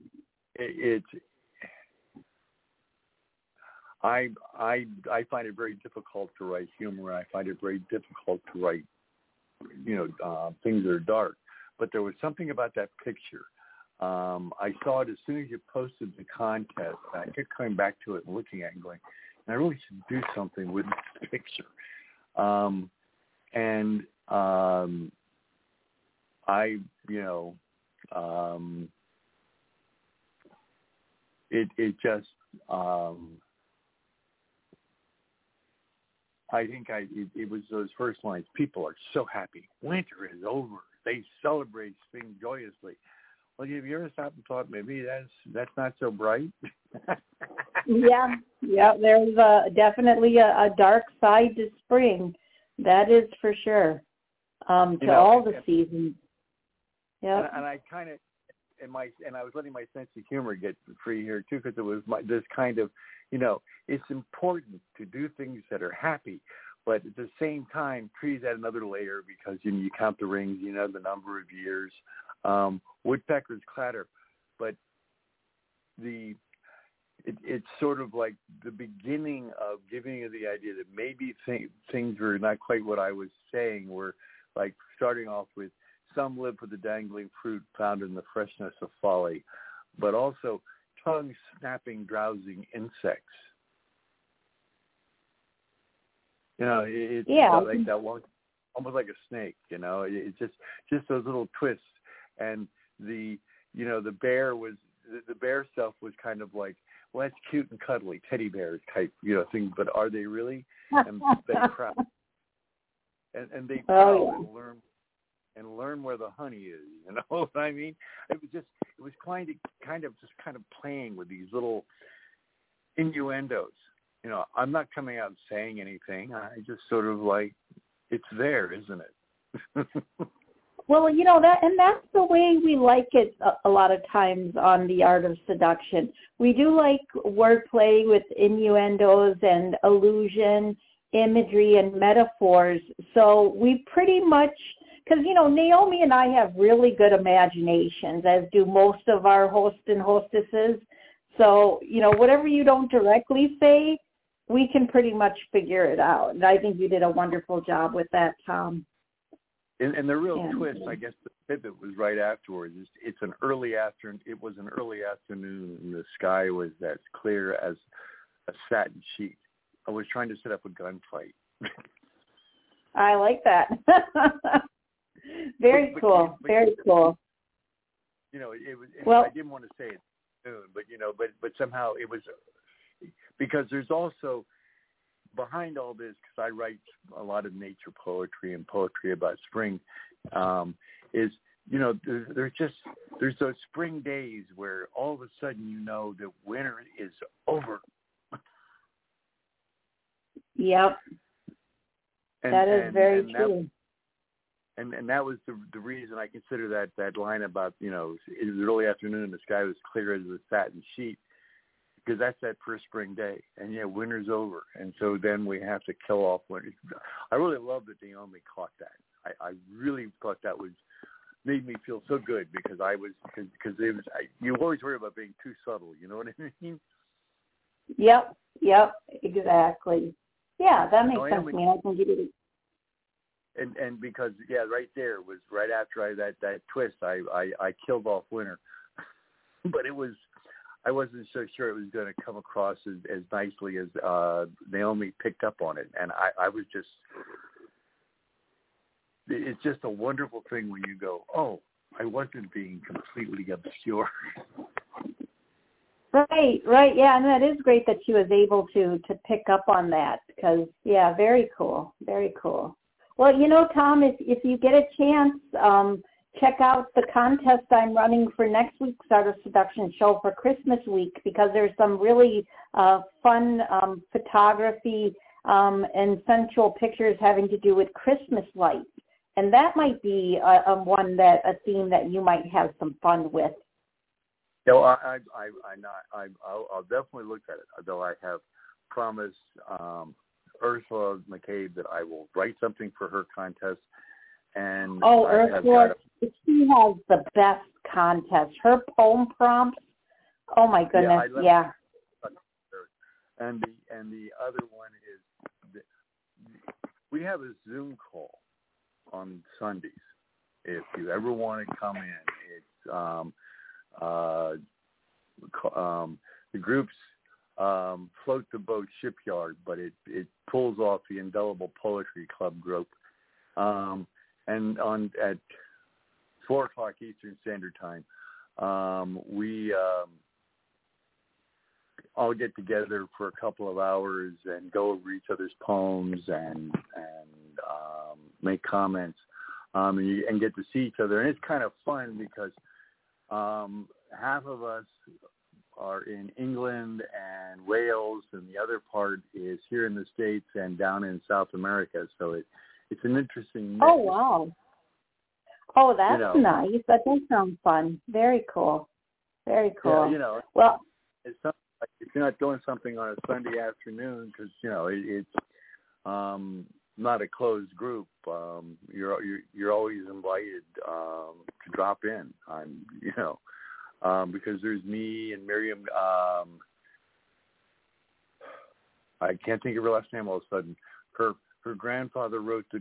I find it very difficult to write humor. I find it very difficult to write, things that are dark. But there was something about that picture. I saw it as soon as you posted the contest. I kept coming back to it and looking at it and going, I really should do something with this picture. It just, I think it was those first lines. People are so happy. Winter is over. They celebrate spring joyously. Well, have you ever stopped and thought maybe that's not so bright? Yeah. There's definitely a dark side to spring. That is for sure. To all the seasons. Yeah. And I kind of, and I was letting my sense of humor get free here too, because it was this kind of, it's important to do things that are happy, but at the same time, trees add another layer because you count the rings, the number of years. Woodpeckers clatter, but it's sort of like the beginning of giving you the idea that maybe things were not quite what I was saying. We're like starting off with some live for the dangling fruit found in the freshness of folly, but also tongue-snapping, drowsing insects. It's like that one, almost like a snake. It's just those little twists. And the bear stuff was kind of like, well, that's cute and cuddly, teddy bears type, things. But are they really? And they prowl. And they prowl and learn where the honey is. You know what I mean? It was kind of playing with these little innuendos. I'm not coming out and saying anything. I just sort of like, it's there, isn't it? Well, that's the way we like it a lot of times on The Art of Seduction. We do like wordplay with innuendos and allusion, imagery, and metaphors. So we pretty much, because, Naomi and I have really good imaginations, as do most of our hosts and hostesses. So, whatever you don't directly say, we can pretty much figure it out. And I think you did a wonderful job with that, Tom. And the real twist, I guess, the pivot was right afterwards. It was an early afternoon, and the sky was as clear as a satin sheet. I was trying to set up a gunfight. I like that. Very cool. Very cool. You know, it was. Well, I didn't want to say it soon, but you know, but somehow it was because there's also behind all this, because I write a lot of nature poetry and poetry about spring, is, you know, there's those spring days where all of a sudden you know that winter is over. Yep. That is very true. And that was the reason I consider that line about, you know, it was early afternoon and the sky was clear as a satin sheet, because that's that first spring day. And, yeah, winter's over. And so then we have to kill off winter. I really love that Naomi caught that. I really thought that made me feel so good, because you always worry about being too subtle. You know what I mean? Yep, exactly. Yeah, that makes sense to me. I can give you And because, yeah, right there was right after that twist, I killed off winter. But I wasn't so sure it was going to come across as nicely as Naomi picked up on it. And I was just, it's just a wonderful thing when you go, oh, I wasn't being completely obscure. Right, yeah, and that is great that she was able to pick up on that, because, yeah, very cool. Well, you know, Tom, if you get a chance, check out the contest I'm running for next week's Art of Seduction show for Christmas week, because there's some really fun photography and sensual pictures having to do with Christmas lights, and that might be a theme that you might have some fun with. No, I'll definitely look at it. Though I have promised Ursula McCabe that I will write something for her contest. And Ursula, she has the best contest. Her poem prompts. Oh my goodness, yeah. And the other one is we have a Zoom call on Sundays. If you ever want to come in, it's the groups Float the Boat Shipyard, but it pulls off the Indelible Poetry Club group. And at 4:00 Eastern Standard Time, we all get together for a couple of hours and go over each other's poems and make comments and get to see each other. And it's kind of fun because half of us are in England and Wales, and the other part is here in the States and down in South America. So it's an interesting mix. Oh, wow. Oh, that's nice. That does sound fun. Very cool. Very cool. Yeah, well, it's something like if you're not doing something on a Sunday afternoon, because it's not a closed group. You're always invited to drop in. Because there's me and Miriam. I can't think of her last name all of a sudden. Her grandfather wrote the.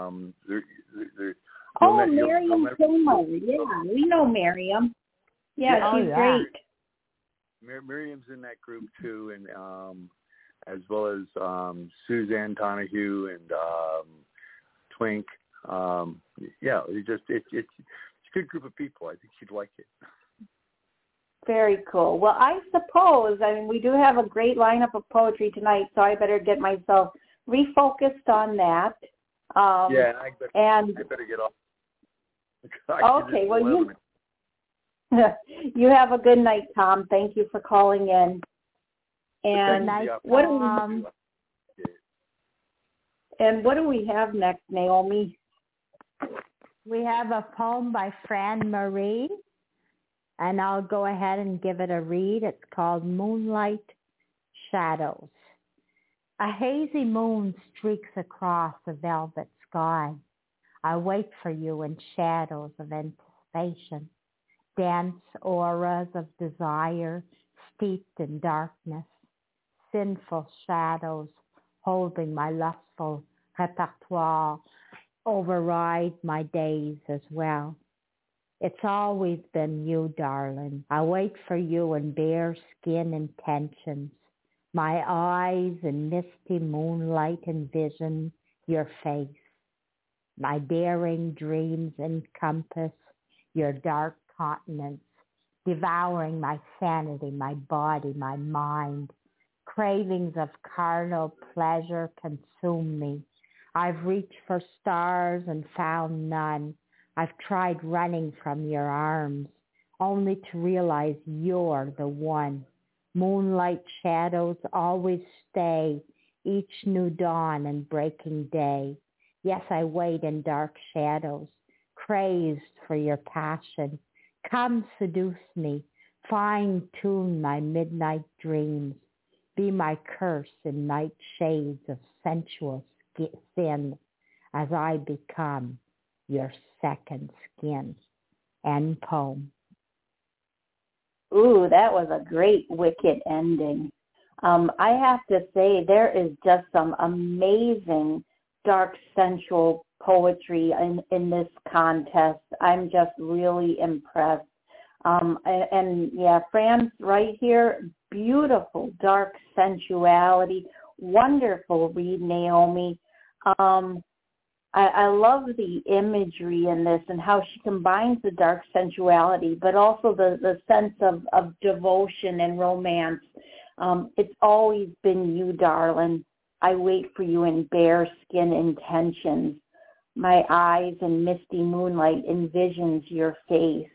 Miriam Kilmer. Yeah, we know Miriam. Yeah, she's great. Miriam's in that group too, and as well as Suzanne Donahue and Twink. It's a good group of people. I think she'd like it. Very cool. Well, I suppose, we do have a great lineup of poetry tonight, so I better get myself refocused on that. I better get off. Okay, well, you have a good night, Tom. Thank you for calling in. And what do we have next, Naomi? We have a poem by Fran Marie, and I'll go ahead and give it a read. It's called Moonlight Shadows. A hazy moon streaks across a velvet sky. I wait for you in shadows of anticipation, dense auras of desire steeped in darkness, sinful shadows holding my lustful repertoire override my days as well. It's always been you, darling. I wait for you in bare skin intentions. My eyes in misty moonlight envision your face. My daring dreams encompass your dark countenance, devouring my sanity, my body, my mind. Cravings of carnal pleasure consume me. I've reached for stars and found none. I've tried running from your arms, only to realize you're the one. Moonlight shadows always stay, each new dawn and breaking day. Yes, I wait in dark shadows, crazed for your passion. Come seduce me, fine-tune my midnight dreams. Be my curse in night shades of sensual sin as I become your second skin. End poem. Ooh, that was a great wicked ending. I have to say there is just some amazing dark sensual poetry in this contest. I'm just really impressed. And yeah, Fran's right here, beautiful dark sensuality, wonderful read, Naomi. I love the imagery in this and how she combines the dark sensuality, but also the sense of devotion and romance. It's always been you, darling. I wait for you in bare skin intentions. My eyes in misty moonlight envisions your face.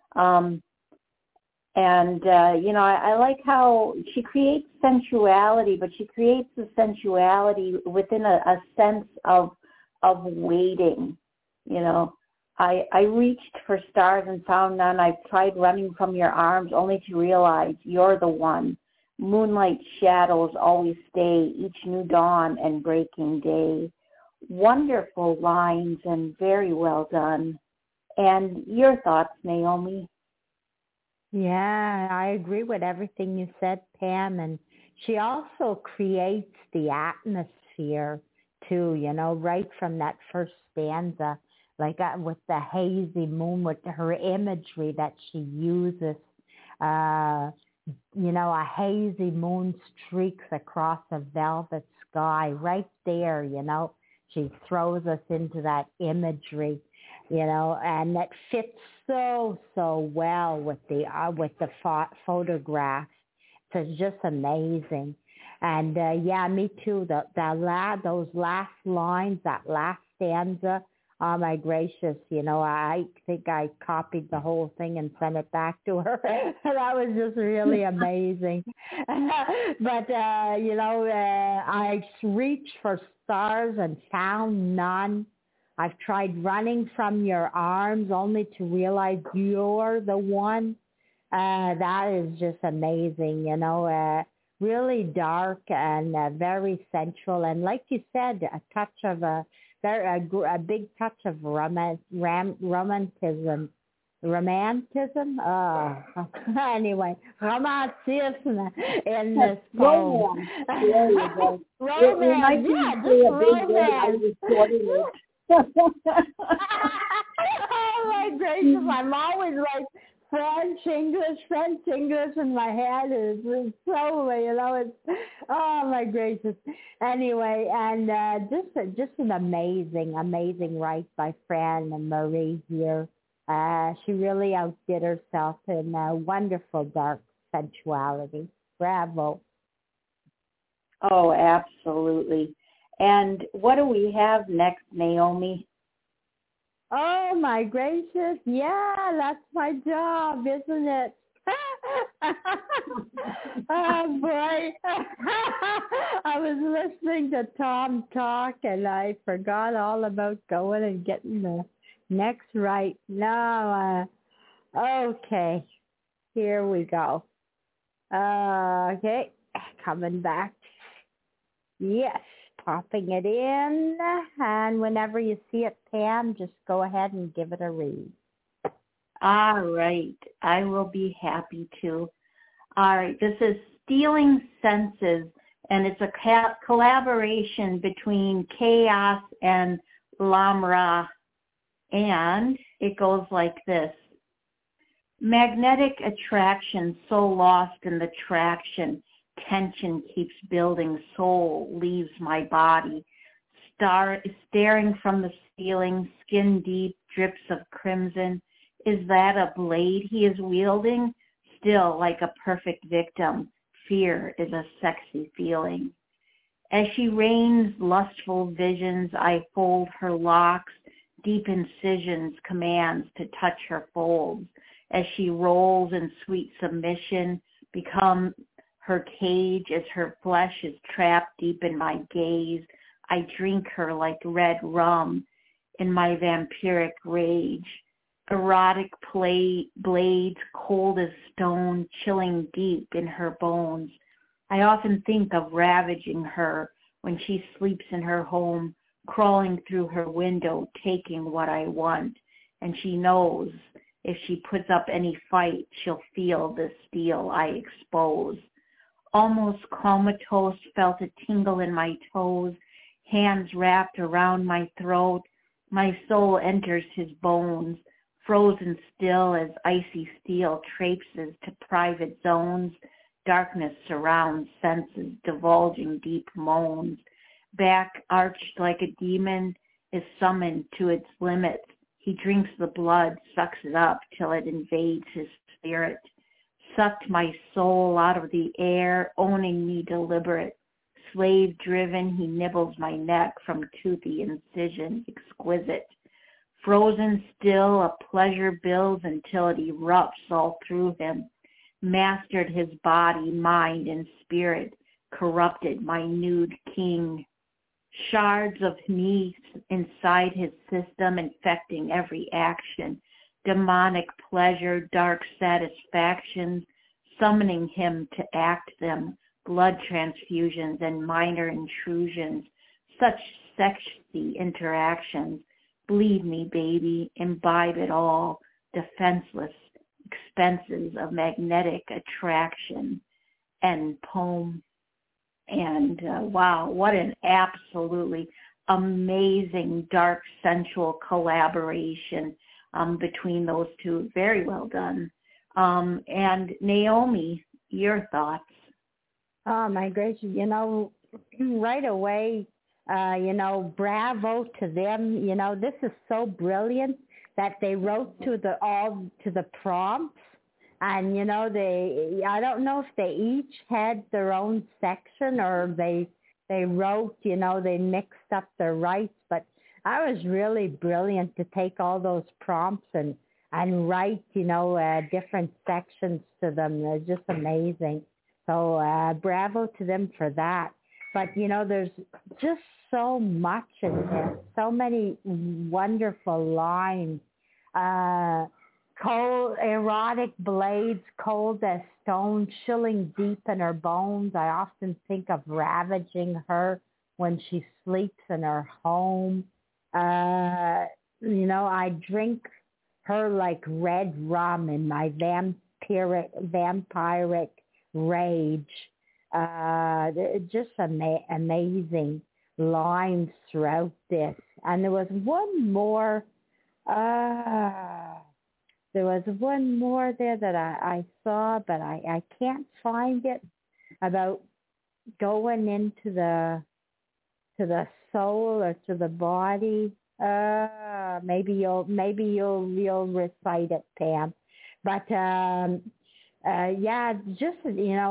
I like how she creates sensuality, but she creates the sensuality within a sense of waiting. I reached for stars and found none. I've tried running from your arms only to realize you're the one. Moonlight shadows always stay, each new dawn and breaking day. Wonderful lines and very well done. And your thoughts, Naomi? Yeah, I agree with everything you said, Pam. And she also creates the atmosphere too, right from that first stanza, like with the hazy moon, with her imagery that she uses. A hazy moon streaks across a velvet sky right there, She throws us into that imagery, and that fits so well with the photograph. So it's just amazing. And me too. Those last lines, that last stanza. Oh my gracious! I think I copied the whole thing and sent it back to her. That was just really amazing. But I reached for stars and found none. I've tried running from your arms only to realize you're the one. That is just amazing, really dark and very sensual. And like you said, a big touch of romanticism. Anyway, romanticism in this poem. Romance, Oh my gracious, I'm always like French, English in my head is so, it's, oh my gracious. Anyway, and just an amazing write by Fran and Marie here. She really outdid herself in wonderful dark sensuality. Bravo. Oh, absolutely. And what do we have next, Naomi? Oh, my gracious. Yeah, that's my job, isn't it? Oh, boy. I was listening to Tom talk, and I forgot all about going and getting the next right. No, okay. Here we go. Okay, coming back. Yes. Popping it in, and whenever you see it, Pam, just go ahead and give it a read. All right. I will be happy to. All right. This is Stealing Senses and it's a collaboration between Chaos and Lamra, and it goes like this. Magnetic attraction, so lost in the traction, tension keeps building, soul leaves my body, staring from the ceiling, skin deep, drips of crimson. Is that a blade he is wielding? Still like a perfect victim, fear is a sexy feeling. As she rains lustful visions, I fold her locks, deep incisions, commands to touch her folds. As she rolls in sweet submission, become her cage as her flesh is trapped deep in my gaze. I drink her like red rum in my vampiric rage. Erotic blades, cold as stone, chilling deep in her bones. I often think of ravaging her when she sleeps in her home, crawling through her window, taking what I want. And she knows if she puts up any fight, she'll feel the steel I expose. Almost comatose, felt a tingle in my toes, hands wrapped around my throat. My soul enters his bones, frozen still as icy steel traipses to private zones. Darkness surrounds senses, divulging deep moans. Back arched like a demon is summoned to its limits. He drinks the blood, sucks it up till it invades his spirit. Sucked my soul out of the air, owning me deliberate. Slave-driven, he nibbles my neck from toothy incision, exquisite. Frozen still, a pleasure builds until it erupts all through him. Mastered his body, mind, and spirit, corrupted my nude king. Shards of me inside his system, infecting every action. Demonic pleasure, dark satisfactions, summoning him to act them. Blood transfusions and minor intrusions. Such sexy interactions. Bleed me, baby, imbibe it all. Defenseless expenses of magnetic attraction. End poem. And wow, what an absolutely amazing, dark, sensual collaboration between those two. Very well done. And Naomi, your thoughts? Oh, my gracious. Right away, bravo to them. This is so brilliant that they wrote to the prompts. And, I don't know if they each had their own section or they wrote, they mixed up their rights. But I was really brilliant to take all those prompts and write, different sections to them. They're just amazing. So bravo to them for that. But, there's just so much in this, so many wonderful lines. Cold, erotic blades, cold as stone, chilling deep in her bones. I often think of ravaging her when she sleeps in her home. I drink her like red rum in my vampiric rage. Just amazing lines throughout this. And there was one more. There was one more there that I saw, but I can't find it, about going into the soul or to the body. Maybe you'll recite it, Pam. But just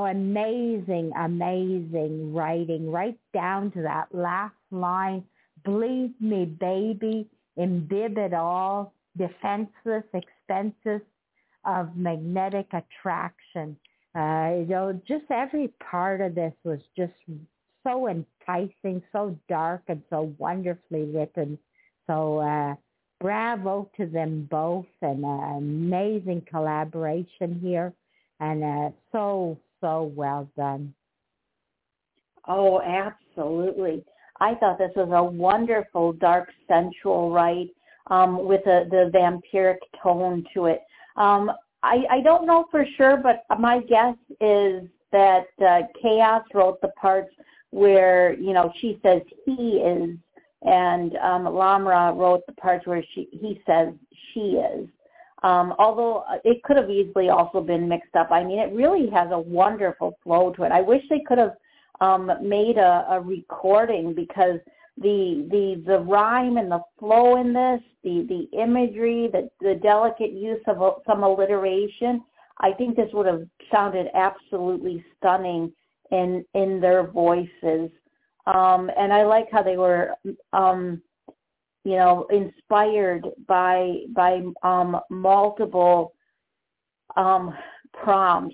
amazing writing, right down to that last line. Bleed me, baby, imbibe it all. Defenseless expenses of magnetic attraction. Just every part of this was just so enticing, so dark, and so wonderfully written. So bravo to them both, and amazing collaboration here, and so well done. Oh, absolutely. I thought this was a wonderful, dark, sensual write. With the vampiric tone to it. I don't know for sure, but my guess is that Chaos wrote the parts where, she says he is, and Lamra wrote the parts where he says she is. Although it could have easily also been mixed up. I mean, it really has a wonderful flow to it. I wish they could have made a recording, because the rhyme and the flow in this, the imagery, the delicate use of some alliteration, I think this would have sounded absolutely stunning in their voices. And I like how they were, inspired by multiple prompts.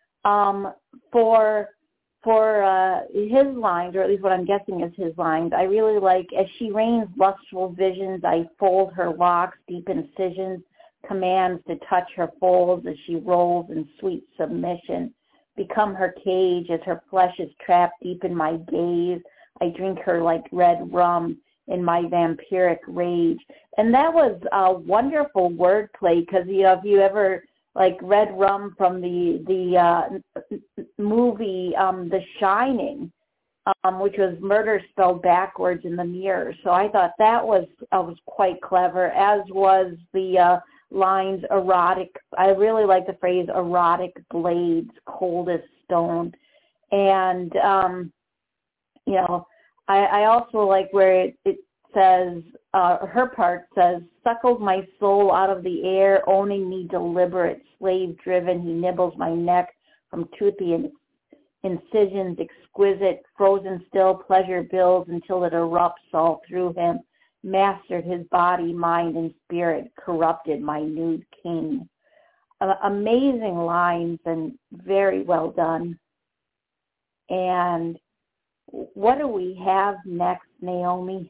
For his lines, or at least what I'm guessing is his lines, I really like, as she rains lustful visions, I fold her locks, deep incisions, commands to touch her folds as she rolls in sweet submission. Become her cage as her flesh is trapped deep in my gaze. I drink her like red rum in my vampiric rage. And that was a wonderful wordplay, because, if you ever red rum from the movie The Shining, which was murder spelled backwards in the mirror. So I thought that was quite clever, as was the lines erotic. I really like the phrase erotic blades, cold as stone. And, I also like where it says, her part says, suckled my soul out of the air, owning me deliberate, slave-driven. He nibbles my neck from toothy incisions, exquisite, frozen still, pleasure builds until it erupts all through him. Mastered his body, mind, and spirit, corrupted my nude king. Amazing lines and very well done. And what do we have next, Naomi?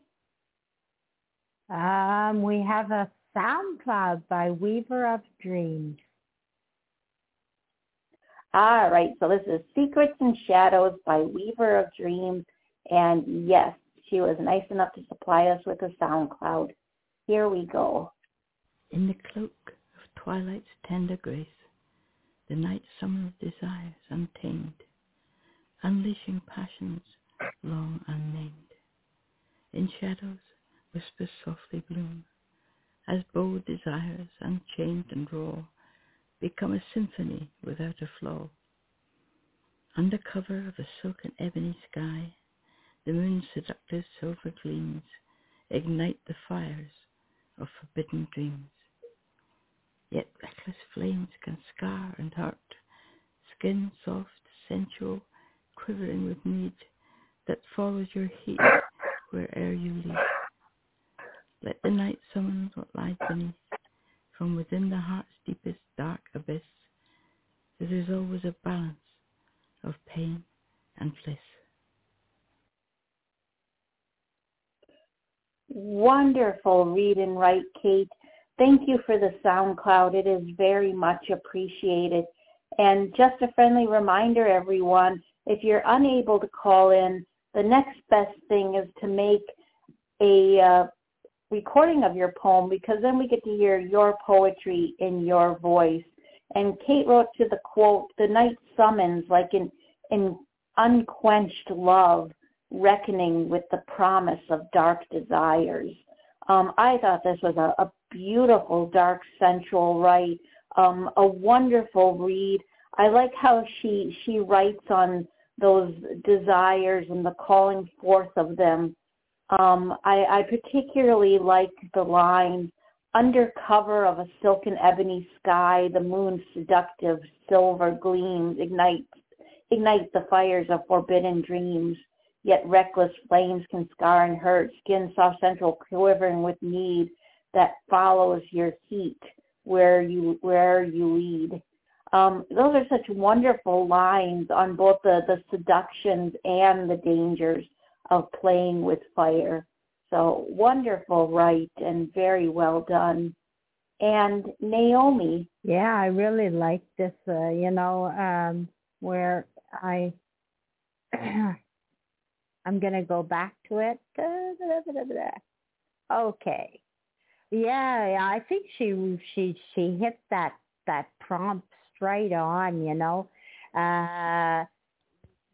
We have a SoundCloud by Weaver of Dreams. All right, so this is Secrets and Shadows by Weaver of Dreams. And yes, she was nice enough to supply us with a SoundCloud. Here we go. In the cloak of twilight's tender grace, the night summer of desires untamed, unleashing passions long unnamed. In shadows whispers softly bloom, as bold desires unchained and raw become a symphony without a flaw. Under cover of a silken ebony sky, the moon's seductive silver gleams ignite the fires of forbidden dreams. Yet reckless flames can scar and hurt, skin soft, sensual, quivering with need that follows your heat where'er you lead. Let the night summon what lies beneath, from within the heart's deepest dark abyss. There's always a balance of pain and bliss. Wonderful read and write, Kate. Thank you for the SoundCloud. It is very much appreciated. And just a friendly reminder, everyone, if you're unable to call in, the next best thing is to make a recording of your poem, because then we get to hear your poetry in your voice. And Kate wrote to the quote, the night summons like in unquenched love, reckoning with the promise of dark desires. I thought this was a beautiful, dark, sensual write, a wonderful read. I like how she writes on those desires and the calling forth of them. I particularly like the line, under cover of a silken ebony sky, the moon's seductive silver gleams ignite the fires of forbidden dreams. Yet reckless flames can scar and hurt, skin soft central quivering with need that follows your heat where you lead. Those are such wonderful lines on both the seductions and the dangers of playing with fire. So wonderful write and very well done. And Naomi. Yeah, I really like this, where I'm going to go back to it. Okay. Yeah, I think she hit that prompt straight on,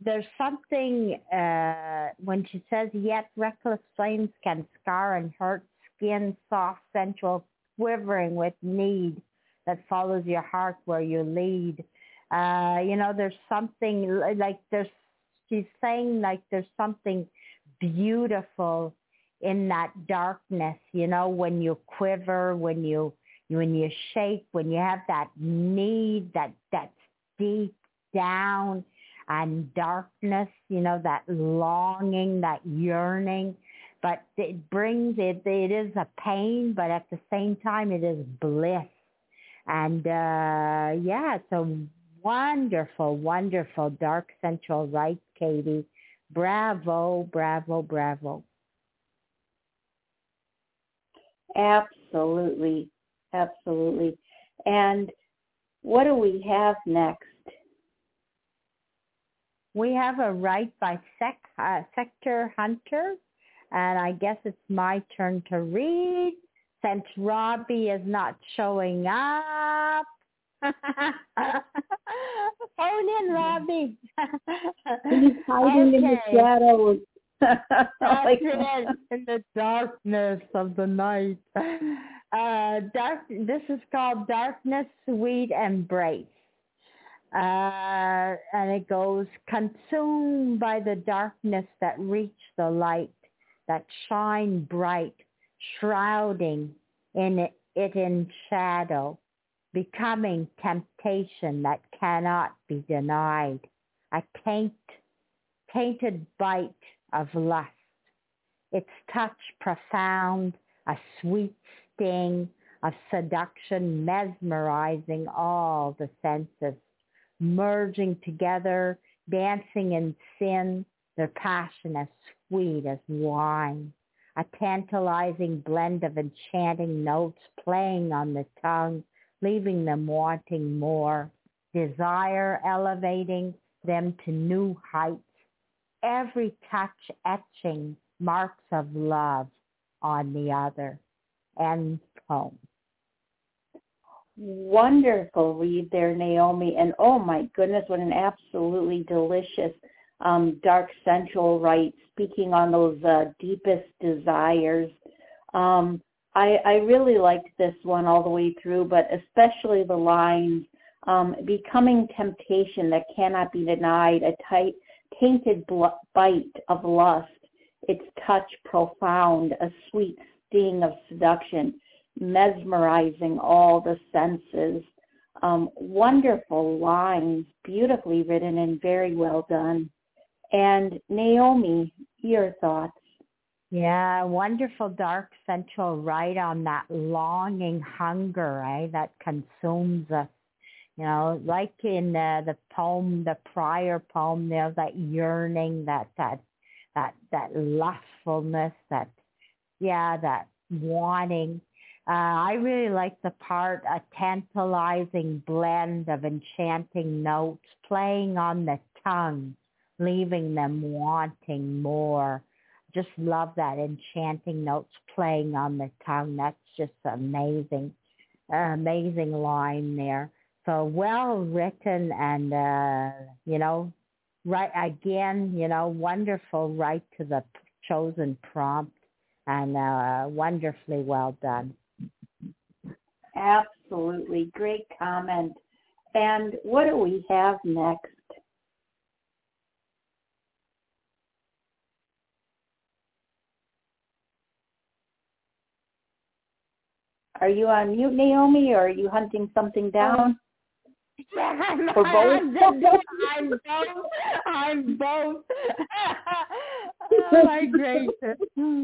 there's something when she says, yet reckless flames can scar and hurt skin, soft, sensual, quivering with need that follows your heart where you lead. There's something like she's saying like there's something beautiful in that darkness, when you quiver, when you shake, when you have that need that's deep down and darkness, that longing, that yearning. But it brings it is a pain, but at the same time it is bliss. And it's a wonderful, wonderful dark sensual rite, Katie. Bravo, bravo, bravo. Absolutely, absolutely. And what do we have next? We have a rite by Sector Hunter, and I guess it's my turn to read since Robbie is not showing up. Phone in, Robbie. He's hiding in the shadows. That's it, in the darkness of the night. This is called Darkness Sweet Embrace. And it goes, consumed by the darkness that reach the light, that shine bright, shrouding it in shadow, becoming temptation that cannot be denied, a tainted bite of lust, its touch profound, a sweet sting of seduction mesmerizing all the senses, merging together, dancing in sin, their passion as sweet as wine, a tantalizing blend of enchanting notes playing on the tongue, leaving them wanting more, desire elevating them to new heights, every touch etching marks of love on the other. End poem. Wonderful read there, Naomi. And oh my goodness, what an absolutely delicious dark sensual rite, speaking on those deepest desires. I really liked this one all the way through, but especially the lines, becoming temptation that cannot be denied, a tainted bite of lust, its touch profound, a sweet sting of seduction, mesmerizing all the senses. Wonderful lines, beautifully written and very well done. And Naomi, your thoughts? Yeah, wonderful dark sensual rite on that longing hunger, that consumes us. Like in the poem, the prior poem, there's that yearning, that lustfulness, that wanting. I really like the part, a tantalizing blend of enchanting notes playing on the tongue, leaving them wanting more. Just love that, enchanting notes playing on the tongue. That's just amazing line there. So well written and, right again, wonderful right to the chosen prompt and wonderfully well done. Absolutely. Great comment. And what do we have next? Are you on mute, Naomi, or are you hunting something down? Or both? I'm both. Oh, my gracious.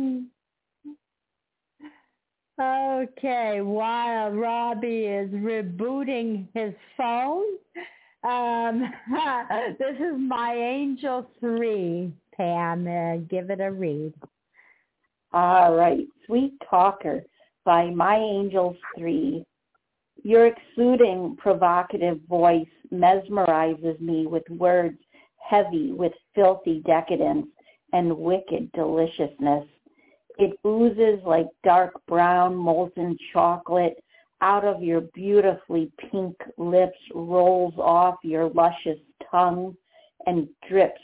Okay, while Robbie is rebooting his phone, this is My Angel 3, Pam. Give it a read. All right, Sweet Talker by My Angel 3. Your exuding, provocative voice mesmerizes me with words heavy with filthy decadence and wicked deliciousness. It oozes like dark brown molten chocolate out of your beautifully pink lips, rolls off your luscious tongue, and drips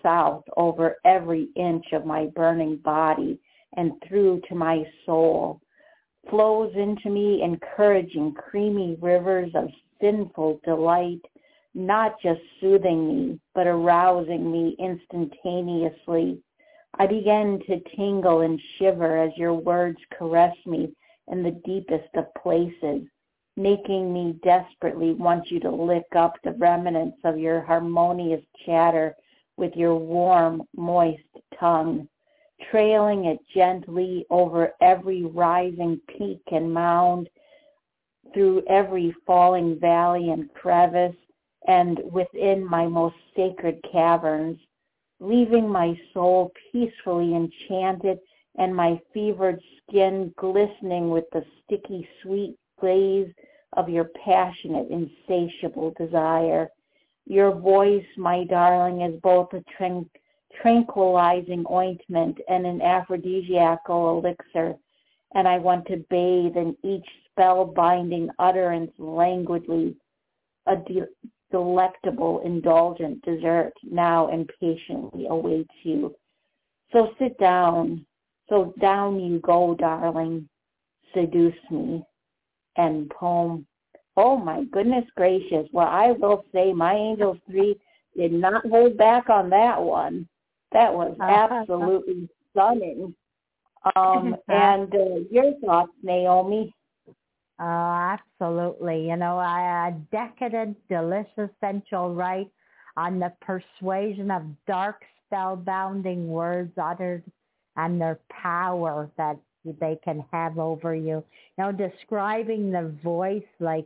south over every inch of my burning body and through to my soul, flows into me encouraging creamy rivers of sinful delight, not just soothing me, but arousing me instantaneously. I begin to tingle and shiver as your words caress me in the deepest of places, making me desperately want you to lick up the remnants of your harmonious chatter with your warm, moist tongue, trailing it gently over every rising peak and mound, through every falling valley and crevice, and within my most sacred caverns, leaving my soul peacefully enchanted and my fevered skin glistening with the sticky sweet glaze of your passionate, insatiable desire. Your voice, my darling, is both a tranquilizing ointment and an aphrodisiacal elixir, and I want to bathe in each spell-binding utterance languidly, a delectable, indulgent dessert now impatiently awaits you. So sit down. So down you go, darling. Seduce me. End poem. Oh my goodness gracious. Well, I will say my Angels 3 did not hold back on that one. That was absolutely stunning. And your thoughts, Naomi? Absolutely. A decadent, delicious sensual rite on the persuasion of dark, spellbinding words uttered and their power that they can have over you. Describing the voice like,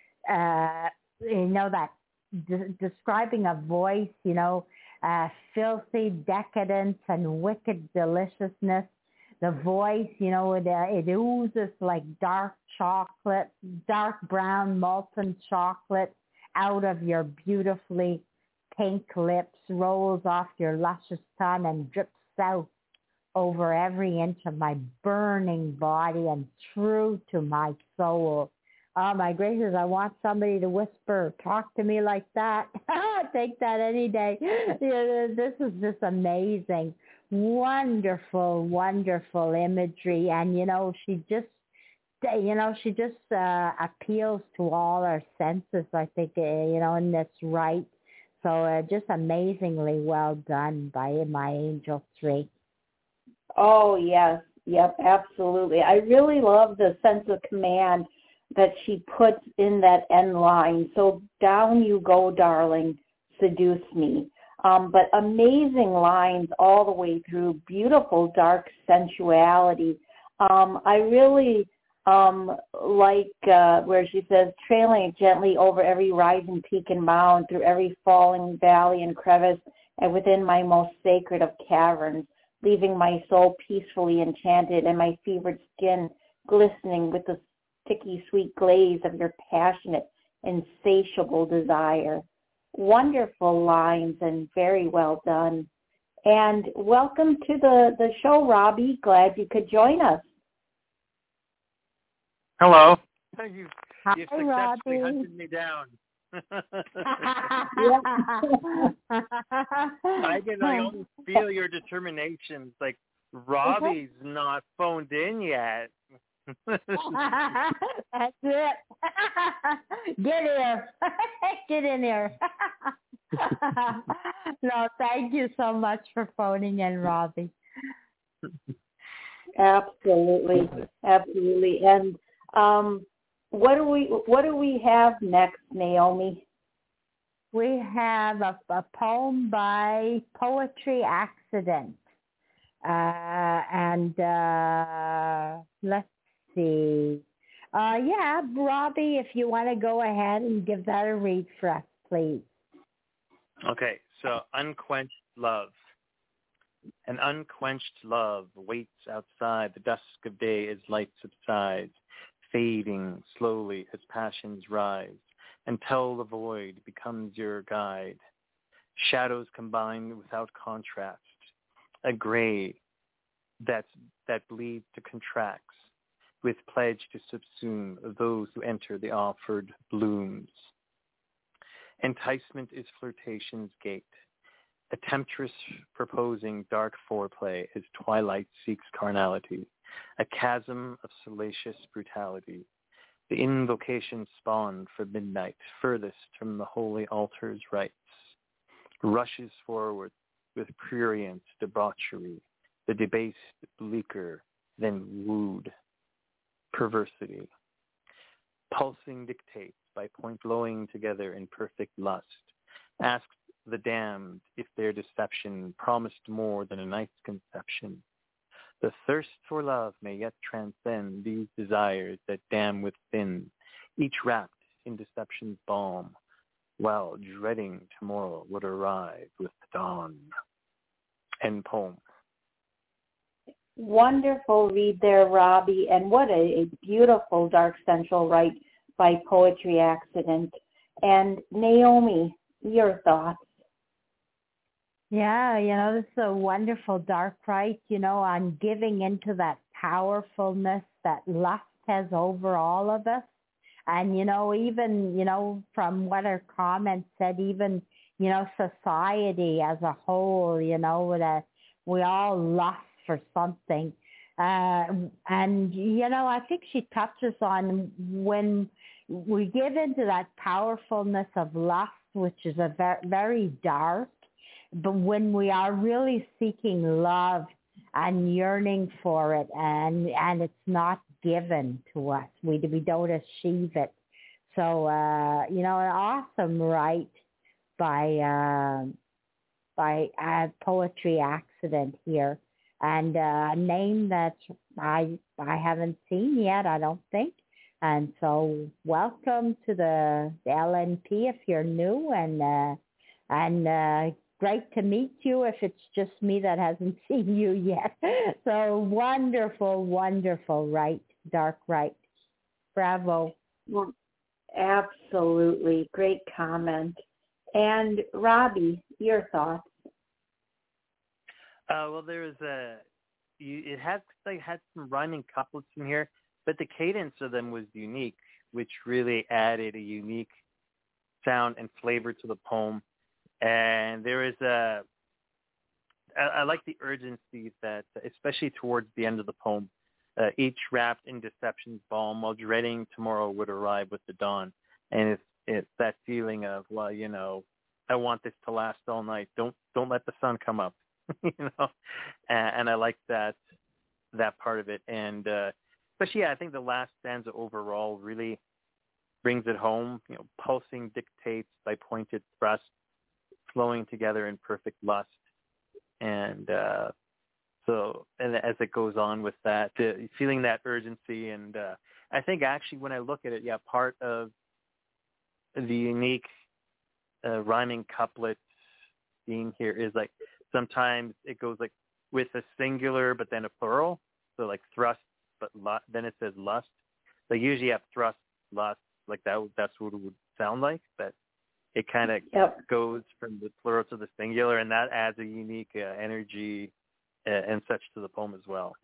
describing a voice, filthy decadence and wicked deliciousness. The voice, it oozes like dark chocolate, dark brown molten chocolate out of your beautifully pink lips, rolls off your luscious tongue and drips out over every inch of my burning body and through to my soul. Oh, my gracious, I want somebody to whisper, talk to me like that. Take that any day. This is just amazing. Wonderful, wonderful imagery. And, she just appeals to all our senses, I think, in this right. So just amazingly well done by my Angel 3. Oh, yes. Yep, absolutely. I really love the sense of command that she puts in that end line. So down you go, darling, seduce me. But amazing lines all the way through, beautiful dark sensuality. I really like where she says, trailing it gently over every rising peak and mound, through every falling valley and crevice, and within my most sacred of caverns, leaving my soul peacefully enchanted and my fevered skin glistening with the sticky sweet glaze of your passionate, insatiable desire. Wonderful lines and very well done. And welcome to the show, Robbie. Glad you could join us. Hello. You successfully Robbie. hunted me down. I almost feel your determination. It's like, Robbie's not phoned in yet. That's it. Get here. Get in here. No, thank you so much for phoning in, Robbie. Absolutely. And what do we have next, Naomi? We have a poem by Poetry Accident. Let's see. Robbie, if you want to go ahead and give that a read for us, please. Okay, so Unquenched Love. An unquenched love waits outside the dusk of day as light subsides, fading slowly as passions rise, until the void becomes your guide. Shadows combine without contrast, a gray that bleeds to contracts, with pledge to subsume those who enter the offered blooms. Enticement is flirtation's gate, A temptress proposing dark foreplay as twilight seeks carnality, a chasm of salacious brutality. The invocation spawned for midnight, furthest from the holy altar's rites, rushes forward with prurient debauchery, the debased bleaker than wooed perversity. Pulsing dictates by point glowing together in perfect lust, asks the damned if their deception promised more than a night's conception. The thirst for love may yet transcend these desires that damn within, each wrapped in deception's balm, while dreading tomorrow would arrive with the dawn. End poem. Wonderful read there, Robbie, and what a beautiful Dark Central Rite by Poetry Accident. And Naomi, your thoughts? Yeah, this is a wonderful dark rite, on giving into that powerfulness that lust has over all of us. And, even, from what our comments said, even, society as a whole, that we all lust for something. And, I think she touches on when we give into that powerfulness of lust, which is a very dark, but when we are really seeking love and yearning for it, and it's not given to us, we don't achieve it. So, an awesome rite by Poetry Accident here, and a name that I haven't seen yet, I don't think. And so, welcome to the LNP if you're new, and great to meet you if it's just me that hasn't seen you yet. So wonderful, wonderful rite, dark rite. Bravo. Well, absolutely. Great comment. And Robbie, your thoughts? Well, there was it had some rhyming couplets in here, but the cadence of them was unique, which really added a unique sound and flavor to the poem. And there is I like the urgency that, especially towards the end of the poem, each wrapped in deception's balm while dreading tomorrow would arrive with the dawn. And it's that feeling of, well, I want this to last all night. Don't let the sun come up, And I like that part of it. And especially, I think the last stanza overall really brings it home. Pulsing dictates by pointed thrust, flowing together in perfect lust. And and as it goes on with that, feeling that urgency. And I think actually when I look at it, part of the unique rhyming couplet theme here is like sometimes it goes like with a singular but then a plural. So like thrust, but then it says lust. Like usually you have thrust, lust, like that's what it would sound like, but it kind of goes from the plural to the singular, and that adds a unique energy and such to the poem as well.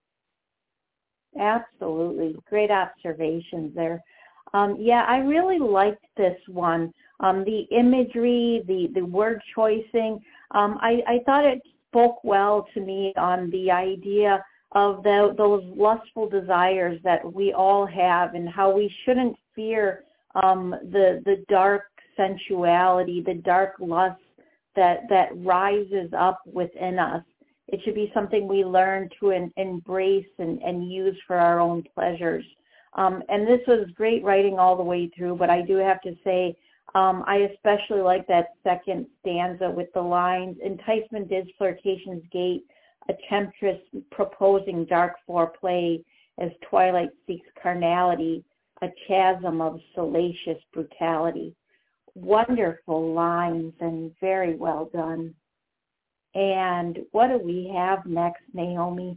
Absolutely. Great observations there. I really liked this one. The imagery, the word choicing, I thought it spoke well to me on the idea of those lustful desires that we all have, and how we shouldn't fear the dark sensuality, the dark lust that rises up within us. It should be something we learn to embrace and use for our own pleasures. And this was great writing all the way through, but I do have to say, I especially like that second stanza with the lines, enticement is flirtation's gate, a temptress proposing dark foreplay as twilight seeks carnality, a chasm of salacious brutality. Wonderful lines and very well done. And what do we have next, Naomi?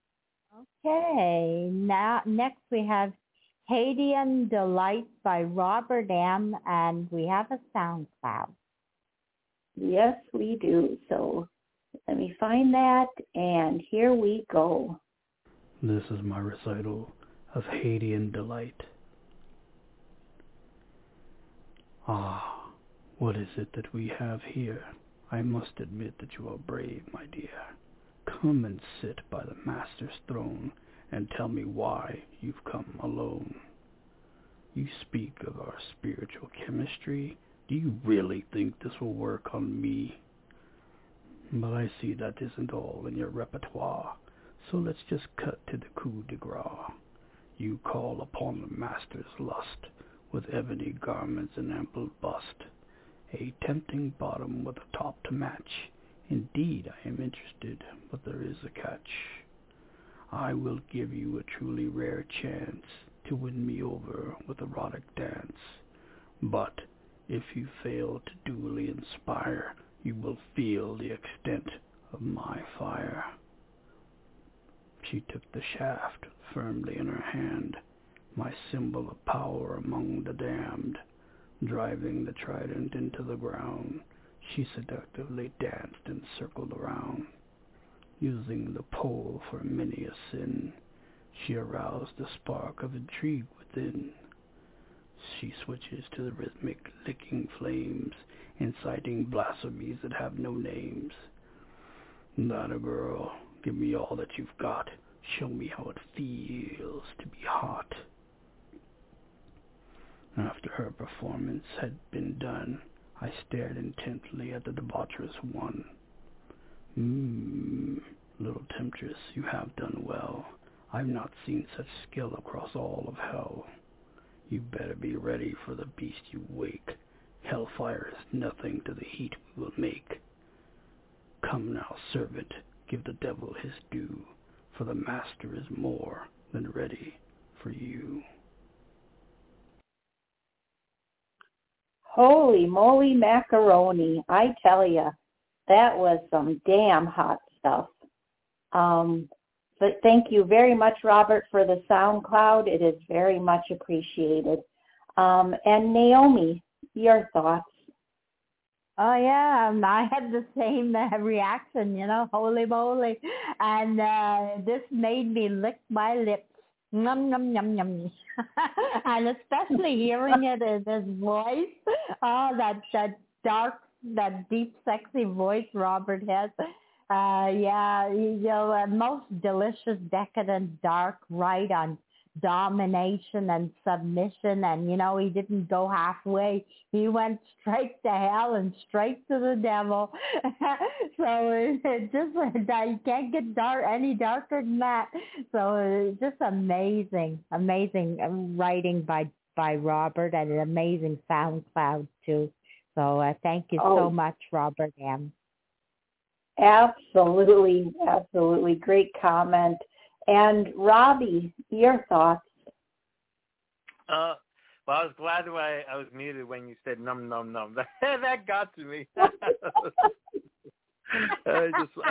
Okay, now next we have Hadean Delight by Robert M., and we have a SoundCloud. Yes, we do. So let me find that, and here we go. This is my recital of Hadean Delight. Ah, what is it that we have here? I must admit that you are brave, my dear. Come and sit by the Master's throne and tell me why you've come alone. You speak of our spiritual chemistry. Do you really think this will work on me? But I see that isn't all in your repertoire, so let's just cut to the coup de grace. You call upon the Master's lust, with ebony garments and ample bust, a tempting bottom with a top to match. Indeed, I am interested, but there is a catch. I will give you a truly rare chance to win me over with erotic dance. But if you fail to duly inspire, you will feel the extent of my fire. She took the shaft firmly in her hand, my symbol of power among the damned. Driving the trident into the ground, she seductively danced and circled around. Using the pole for many a sin, she aroused the spark of intrigue within. She switches to the rhythmic licking flames, inciting blasphemies that have no names. Not a girl, give me all that you've got. Show me how it feels to be hot. After her performance had been done, I stared intently at the debaucherous one. Little temptress, you have done well. I've not seen such skill across all of hell. You better be ready for the beast you wake. Hellfire is nothing to the heat we will make. Come now, servant, give the devil his due, for the Master is more than ready for you. Holy moly macaroni. I tell you, that was some damn hot stuff. But thank you very much, Robert, for the SoundCloud. It is very much appreciated. And Naomi, your thoughts? Oh, yeah, I had the same reaction, holy moly. And this made me lick my lips. Num, num, num, num. And especially hearing it in his voice, that dark, that deep, sexy voice Robert has. Most delicious, decadent, dark, right on domination and submission. And, he didn't go halfway. He went straight to hell and straight to the devil. So it just, you can't get any darker than that. So just amazing writing by Robert, and an amazing SoundCloud too. So thank you so much, Robert M. Absolutely. Great comment. And Robbie, your thoughts? Well, I was glad I was muted when you said num num num. That got to me. I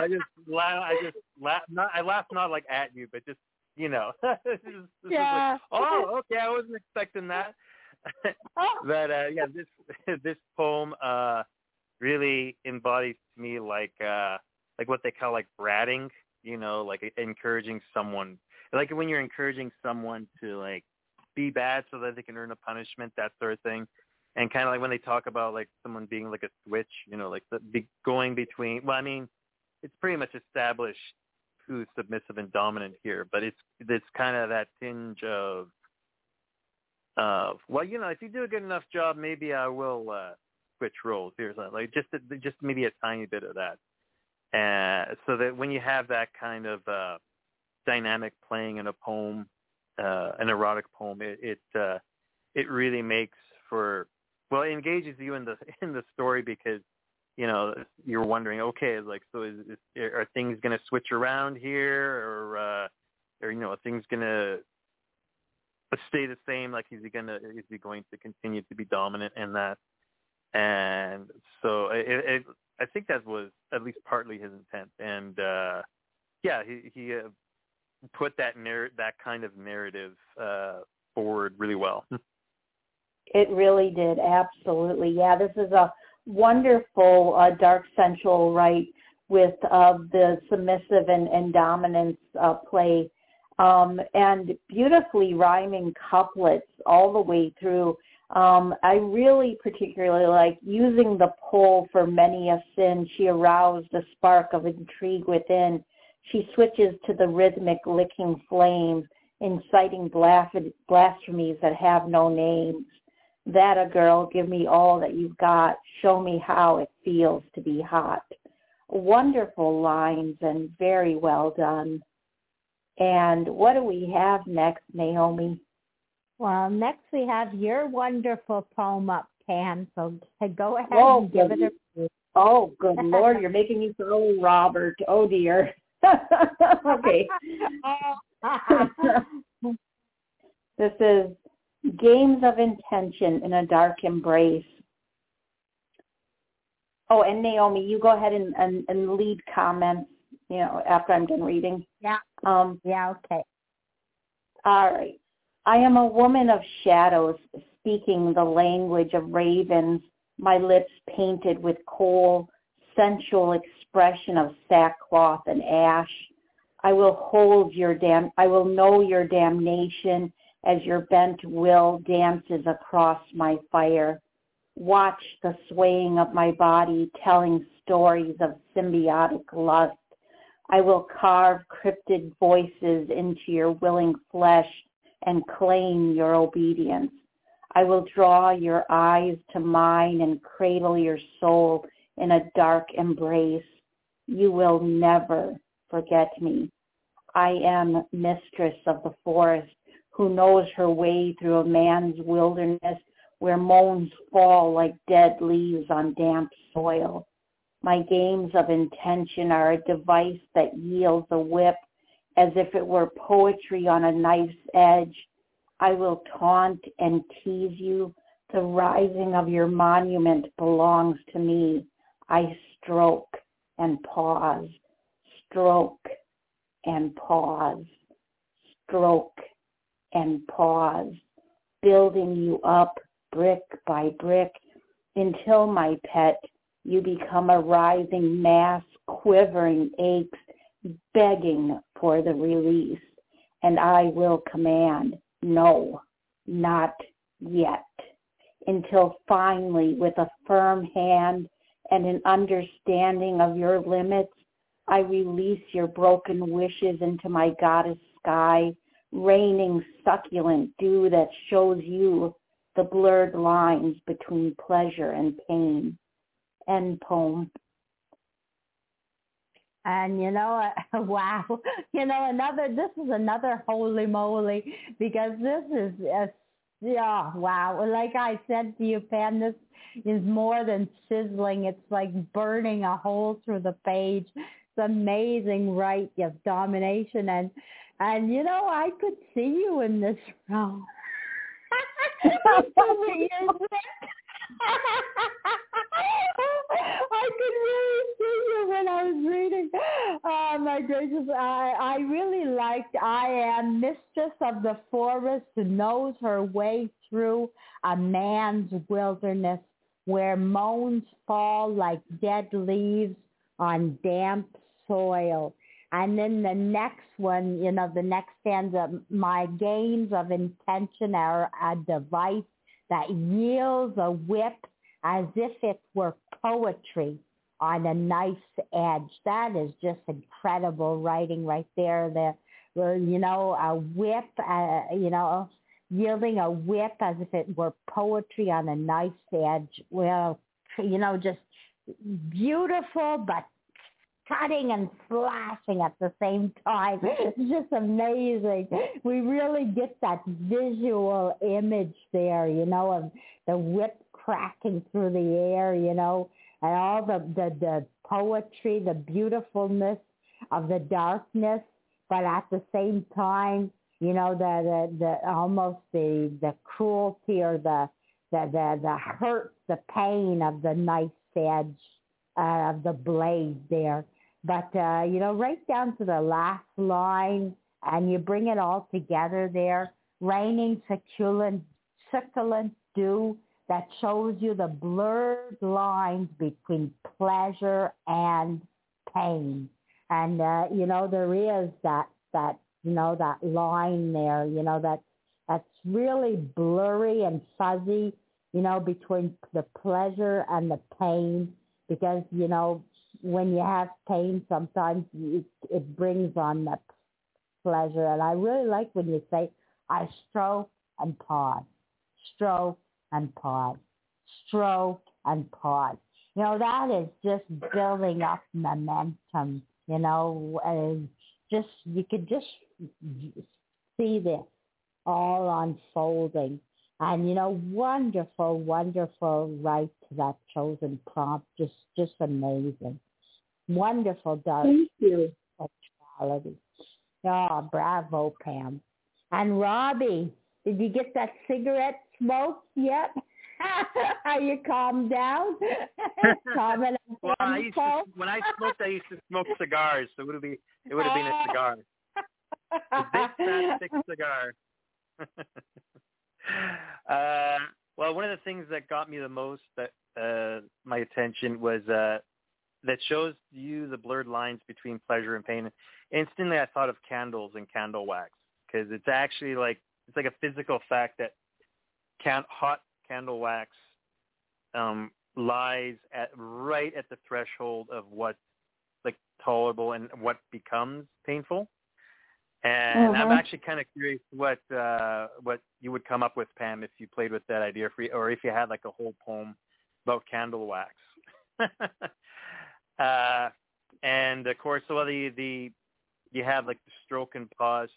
laughed not like at you, but just this yeah. Is like, okay, I wasn't expecting that. But this poem really embodies to me like what they call like bratting, like encouraging someone, like when you're encouraging someone to like be bad so that they can earn a punishment, that sort of thing. And kind of like when they talk about like someone being like a switch, like going between, well, I mean, it's pretty much established who's submissive and dominant here, but it's kind of that tinge of well, if you do a good enough job, maybe I will switch roles here, like just maybe a tiny bit of that, so that when you have that kind of dynamic playing in a poem, an erotic poem, it really makes for, well, it engages you in the story, because you're wondering, okay, like, so are things going to switch around here, or are things going to stay the same? Like, is he going to continue to be dominant in that? And so I think that was at least partly his intent. And he put that kind of narrative forward really well. It really did, absolutely. Yeah, this is a wonderful dark sensual right with the submissive and dominance play, and beautifully rhyming couplets all the way through. I really particularly like using the pole for many a sin. She aroused a spark of intrigue within. She switches to the rhythmic licking flames, inciting blasphemies that have no names. That a girl, give me all that you've got. Show me how it feels to be hot. Wonderful lines and very well done. And what do we have next, Naomi? Well, next we have your wonderful poem up, Pam. So go ahead and give it a read. Oh, good Lord, you're making me throw Robert. Oh, dear. Okay. This is Games of Intention in a Dark Embrace. Oh, and Naomi, you go ahead and lead comments, after I'm done reading. Yeah. Okay. All right. I am a woman of shadows, speaking the language of ravens, my lips painted with coal, sensual expression of sackcloth and ash. I will know your damnation as your bent will dances across my fire. Watch the swaying of my body, telling stories of symbiotic lust. I will carve cryptid voices into your willing flesh and claim your obedience. I will draw your eyes to mine and cradle your soul in a dark embrace. You will never forget me. I am mistress of the forest who knows her way through a man's wilderness where moans fall like dead leaves on damp soil. My games of intention are a device that yields a whip as if it were poetry on a knife's edge. I will taunt and tease you. The rising of your monument belongs to me. I stroke and pause, stroke and pause, stroke and pause, building you up brick by brick until, my pet, you become a rising mass, quivering aches, begging for the release. And I will command, no, not yet, until finally, with a firm hand and an understanding of your limits, I release your broken wishes into my goddess sky, raining succulent dew that shows you the blurred lines between pleasure and pain. End poem. And wow, this is another holy moly, because this is wow. Like I said to you, Pam, this is more than sizzling. It's like burning a hole through the page. It's amazing, right? You have domination, and I could see you in this role. I could really see you when I was reading. Oh my gracious, I really liked I am mistress of the forest who knows her way through a man's wilderness where moans fall like dead leaves on damp soil. And then the next one, the next stanza, my games of intention are a device that yields a whip as if it were poetry on a knife's edge. That is just incredible writing right there. A whip, yielding a whip as if it were poetry on a knife's edge. Well, just beautiful, but cutting and slashing at the same time. It's just amazing. We really get that visual image there, of the whip cracking through the air, and all the poetry, the beautifulness of the darkness, but at the same time, the almost the cruelty or the hurt, the pain of the knife's edge of the blade there. But, right down to the last line, and you bring it all together there, raining succulent dew that shows you the blurred lines between pleasure and pain. And, there is that line there, that's really blurry and fuzzy, between the pleasure and the pain, because, when you have pain, sometimes it brings on the pleasure. And I really like when you say, I stroke and pause, stroke and pause, stroke and pause. That is just building up momentum, and you could just see this all unfolding. And, wonderful, wonderful right to that chosen prompt. Just amazing. Wonderful, dark sexuality. Oh, bravo, Pam. And Robbie, did you get that cigarette smoke yet? Are you calmed down? Well, when I smoked, I used to smoke cigars, so it would have been a cigar. A big fat thick cigar. Well, one of the things that got me the most, my attention, was that shows you the blurred lines between pleasure and pain. Instantly, I thought of candles and candle wax, because it's actually it's like a physical fact that hot candle wax lies right at the threshold of what's tolerable and what becomes painful. And I'm actually kind of curious what you would come up with, Pam, if you played with that idea, or if you had a whole poem about candle wax. And of course, so you have the stroke and pause,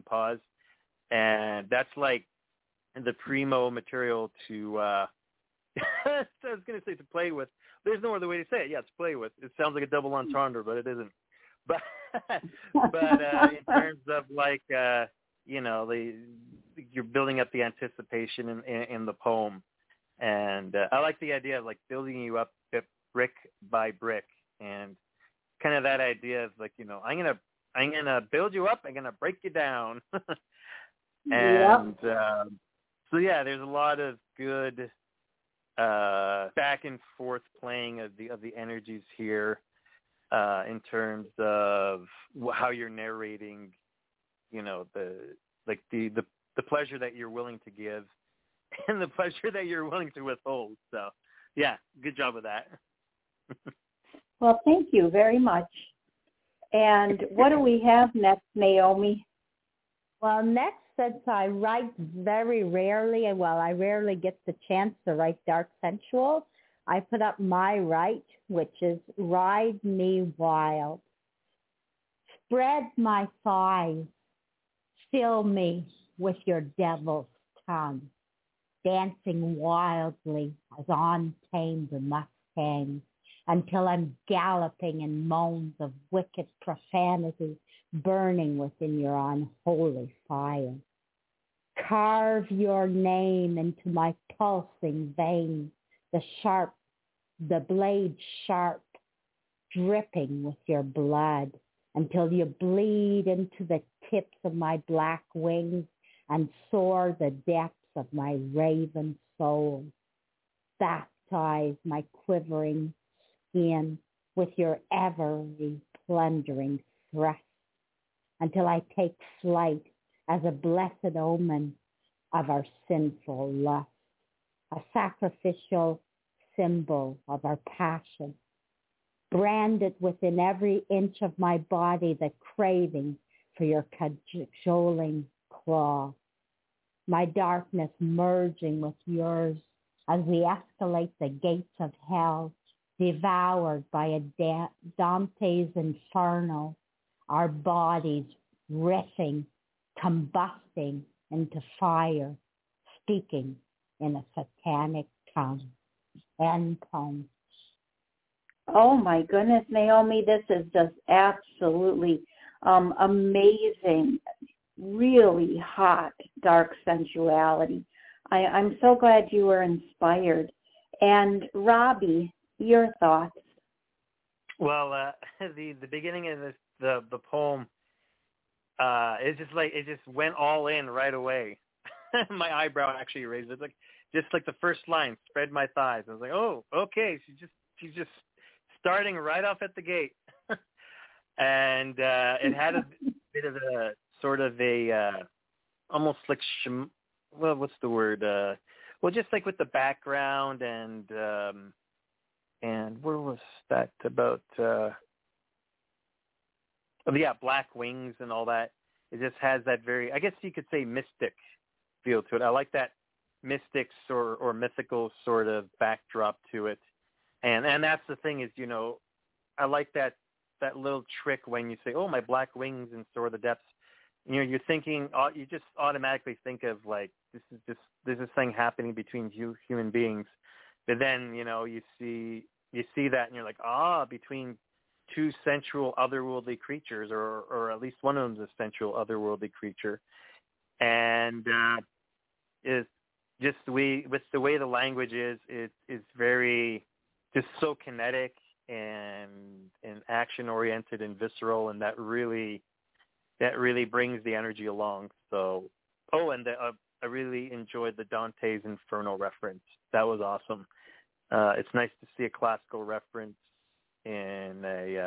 and that's the primo material to. I was going to say to play with. There's no other way to say it. Yeah, to play with. It sounds like a double entendre, but it isn't. But in terms of you're building up the anticipation in the poem, and I like the idea of building you up brick by brick, and kind of that idea of I'm gonna build you up, I'm gonna break you down, and so yeah, there's a lot of good back and forth playing of the energies here. In terms of how you're narrating, the pleasure that you're willing to give and the pleasure that you're willing to withhold. So, yeah, good job with that. Well, thank you very much. And what do we have next, Naomi? Well, next, since I write very rarely, I rarely get the chance to write dark sensual, I put up my right, which is Ride Me Wild. Spread my thighs, fill me with your devil's tongue, dancing wildly as untamed mustangs, until I'm galloping in moans of wicked profanity burning within your unholy fire. Carve your name into my pulsing veins, the blade sharp, dripping with your blood, until you bleed into the tips of my black wings and soar the depths of my raven soul. Baptize my quivering skin with your ever-plundering thrust, until I take flight as a blessed omen of our sinful lust, a sacrificial symbol of our passion, branded within every inch of my body the craving for your cajoling claw, my darkness merging with yours as we escalate the gates of hell, devoured by a Dante's Inferno, our bodies riffing, combusting into fire, speaking in a satanic tongue. End poem. Oh my goodness, Naomi, this is just absolutely amazing, really hot, dark sensuality. I'm so glad you were inspired. And Robbie, your thoughts? Well, the beginning of the poem, it just went all in right away. My eyebrow actually raised. It's just like the first line, spread my thighs. I was like, oh, okay. She's just starting right off at the gate. And it had a bit of a sort of a almost like what's the word? Well, just like with the background and where was that about? Black wings and all that. It just has that very, I guess you could say, mystic feel to it. I like that mystic or mythical sort of backdrop to it. And that's the thing is, I like that little trick when you say, oh, my black wings and soar the depths. You're thinking, you just automatically think of like, there's this thing happening between human beings. But then, you see that and you're like, between two sensual otherworldly creatures, or at least one of them's a sensual otherworldly creature. And is just the way the language is very just so kinetic and action oriented and visceral, and that really brings the energy along. So, and I really enjoyed the Dante's Inferno reference. That was awesome. It's nice to see a classical reference in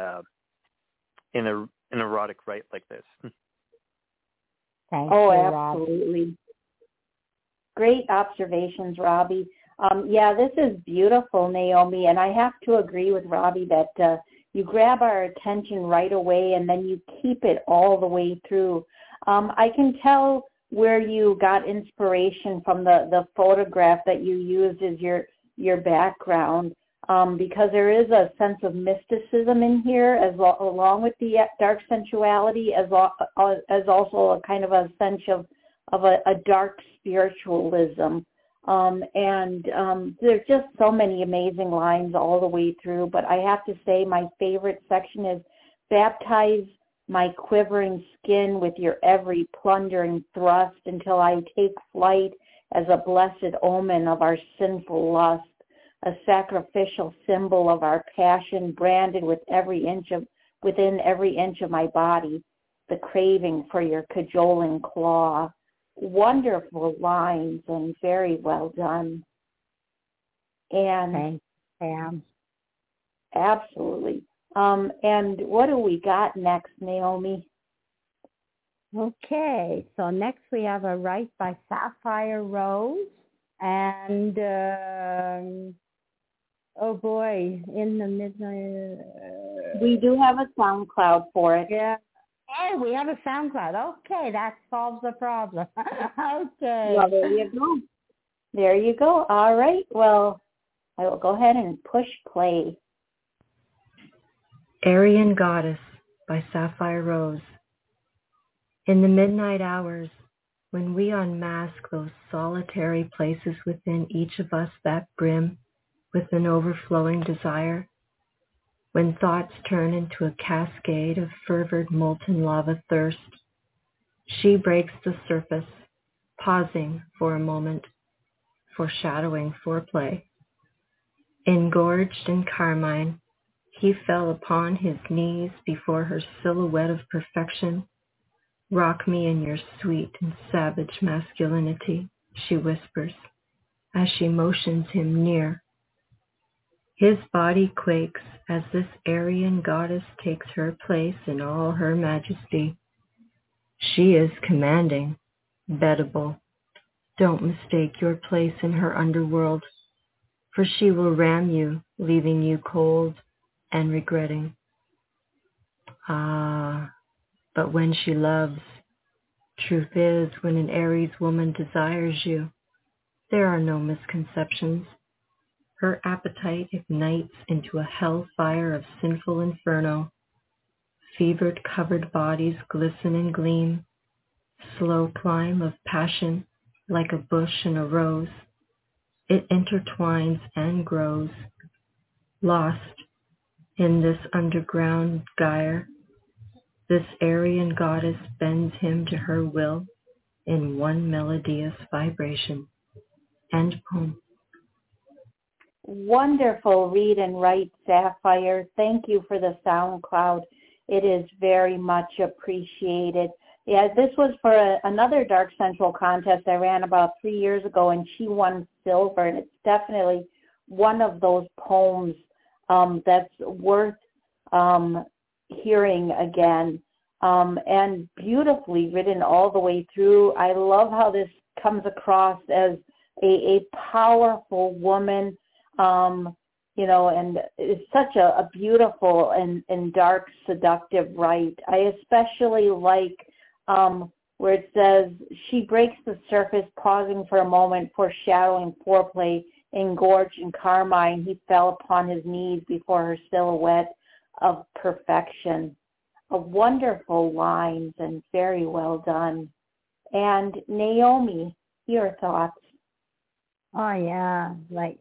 an erotic rite like this. Thank you, absolutely. Rob. Great observations, Robbie. This is beautiful, Naomi, and I have to agree with Robbie that you grab our attention right away and then you keep it all the way through. I can tell where you got inspiration from the photograph that you used as your background, because there is a sense of mysticism in here along with the dark sensuality, as also a kind of a sense of a dark spiritualism. There's just so many amazing lines all the way through, but I have to say my favorite section is, baptize my quivering skin with your every plundering thrust until I take flight as a blessed omen of our sinful lust, a sacrificial symbol of our passion branded within every inch of my body, the craving for your cajoling claw. Wonderful lines and very well done. And thanks, Pam. Absolutely. And what do we got next, Naomi? Okay, so next we have a Rite by Sapphire Rose, and in the midnight. We do have a SoundCloud for it. Yeah. Oh, we have a SoundCloud. Okay, that solves the problem. Okay. Well, there you go. There you go. All right. Well, I will go ahead and push play. Aryan Goddess by Sapphire Rose. In the midnight hours, when we unmask those solitary places within each of us that brim with an overflowing desire, when thoughts turn into a cascade of fervid molten lava thirst, she breaks the surface, pausing for a moment, foreshadowing foreplay. Engorged in carmine, he fell upon his knees before her silhouette of perfection. Rock me in your sweet and savage masculinity, she whispers, as she motions him near. His body quakes as this Aryan goddess takes her place in all her majesty. She is commanding, bettable. Don't mistake your place in her underworld, for she will ram you, leaving you cold and regretting. But when she loves, truth is, when an Aries woman desires you, there are no misconceptions. Her appetite ignites into a hellfire of sinful inferno. Fevered covered bodies glisten and gleam. Slow climb of passion like a bush and a rose. It intertwines and grows. Lost in this underground gyre, this Aryan goddess bends him to her will in one melodious vibration. End poem. Wonderful read and write, Sapphire. Thank you for the SoundCloud. It is very much appreciated. Yeah, this was for another Dark Central contest I ran about 3 years ago, and she won silver. And it's definitely one of those poems that's worth hearing again, and beautifully written all the way through. I love how this comes across as a powerful woman, and it's such a beautiful and dark, seductive rite. I especially like where it says, she breaks the surface, pausing for a moment, foreshadowing foreplay. Engorged in carmine, he fell upon his knees before her silhouette of perfection. A wonderful lines and very well done. And Naomi, your thoughts? Oh, yeah.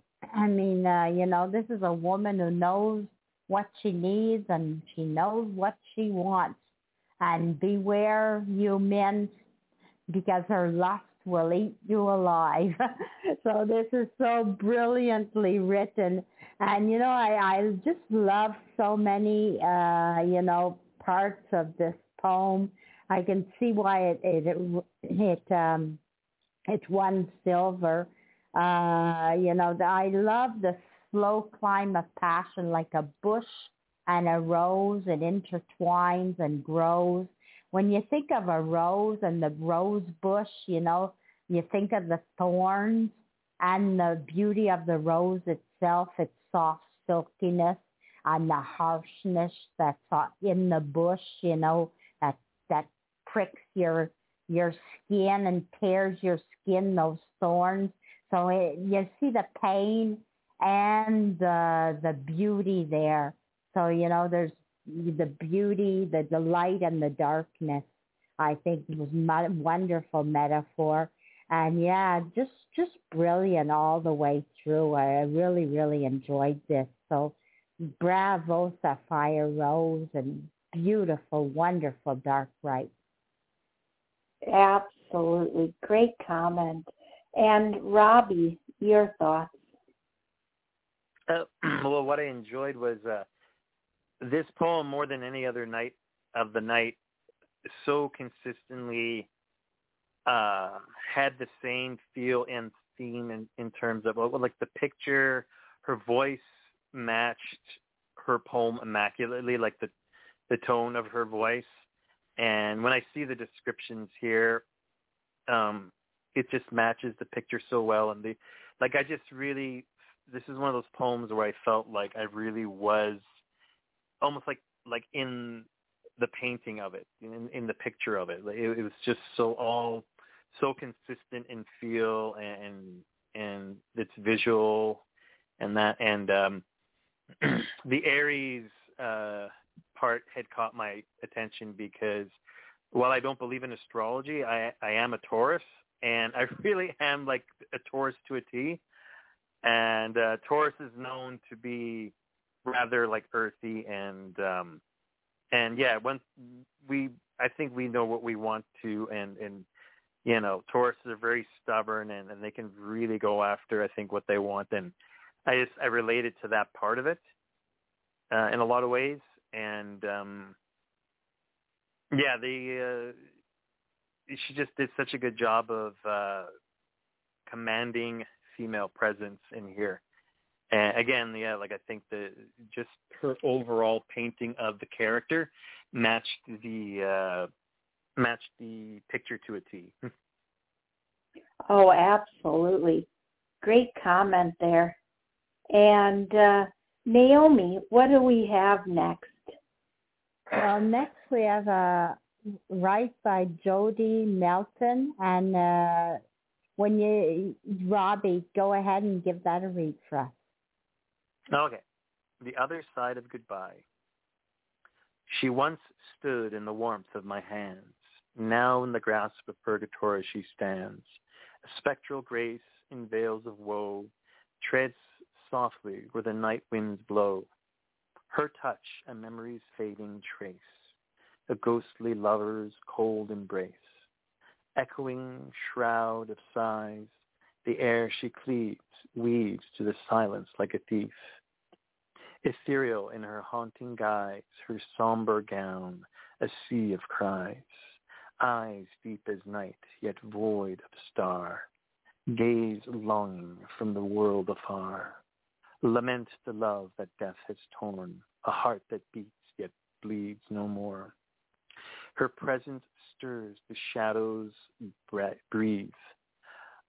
This is a woman who knows what she needs and she knows what she wants. And beware, you men, because her lust will eat you alive. So this is so brilliantly written. And, I just love so many, parts of this poem. I can see why it won silver. I love the slow climb of passion, like a bush and a rose. It intertwines and grows. When you think of a rose and the rose bush, you think of the thorns and the beauty of the rose itself, its soft silkiness and the harshness that's in the bush, that pricks your skin and tears your skin, those thorns. So you see the pain and the beauty there. So, there's the beauty, the delight, and the darkness. I think it was a wonderful metaphor. And, yeah, just brilliant all the way through. I really, really enjoyed this. So bravo, Sapphire Rose, and beautiful, wonderful dark rite. Absolutely. Great comment. And Robbie, your thoughts? Well, what I enjoyed was this poem, more than any other night of the night, so consistently had the same feel and theme in terms of, like, the picture. Her voice matched her poem immaculately, like the tone of her voice. And when I see the descriptions here, it just matches the picture so well. And this is one of those poems where I felt like I really was almost like in the painting of it, in the picture of it. It was just so consistent in feel and its visual and that. And the Aries part had caught my attention because while I don't believe in astrology, I am a Taurus, and I really am like a Taurus to a T. And Taurus is known to be rather like earthy and yeah, I think we know what we want to, and Taurus are very stubborn and they can really go after, I think, what they want. And I related to that part of it in a lot of ways. And she just did such a good job of commanding female presence in here. And again, I think just her overall painting of the character matched the picture to a T. Oh, absolutely. Great comment there. And Naomi, what do we have next? Well, next we have a rite by Jody Melton. And Robbie, go ahead and give that a read for us. Okay. The Other Side of Goodbye. She once stood in the warmth of my hands. Now in the grasp of purgatory she stands. A spectral grace in veils of woe treads softly where the night winds blow. Her touch a memory's fading trace, a ghostly lover's cold embrace. Echoing shroud of sighs, the air she cleaves weaves to the silence like a thief. Ethereal in her haunting guise, her somber gown, a sea of cries. Eyes deep as night, yet void of star. Gaze longing from the world afar. Lament the love that death has torn, a heart that beats yet bleeds no more. Her presence stirs the shadows breathe.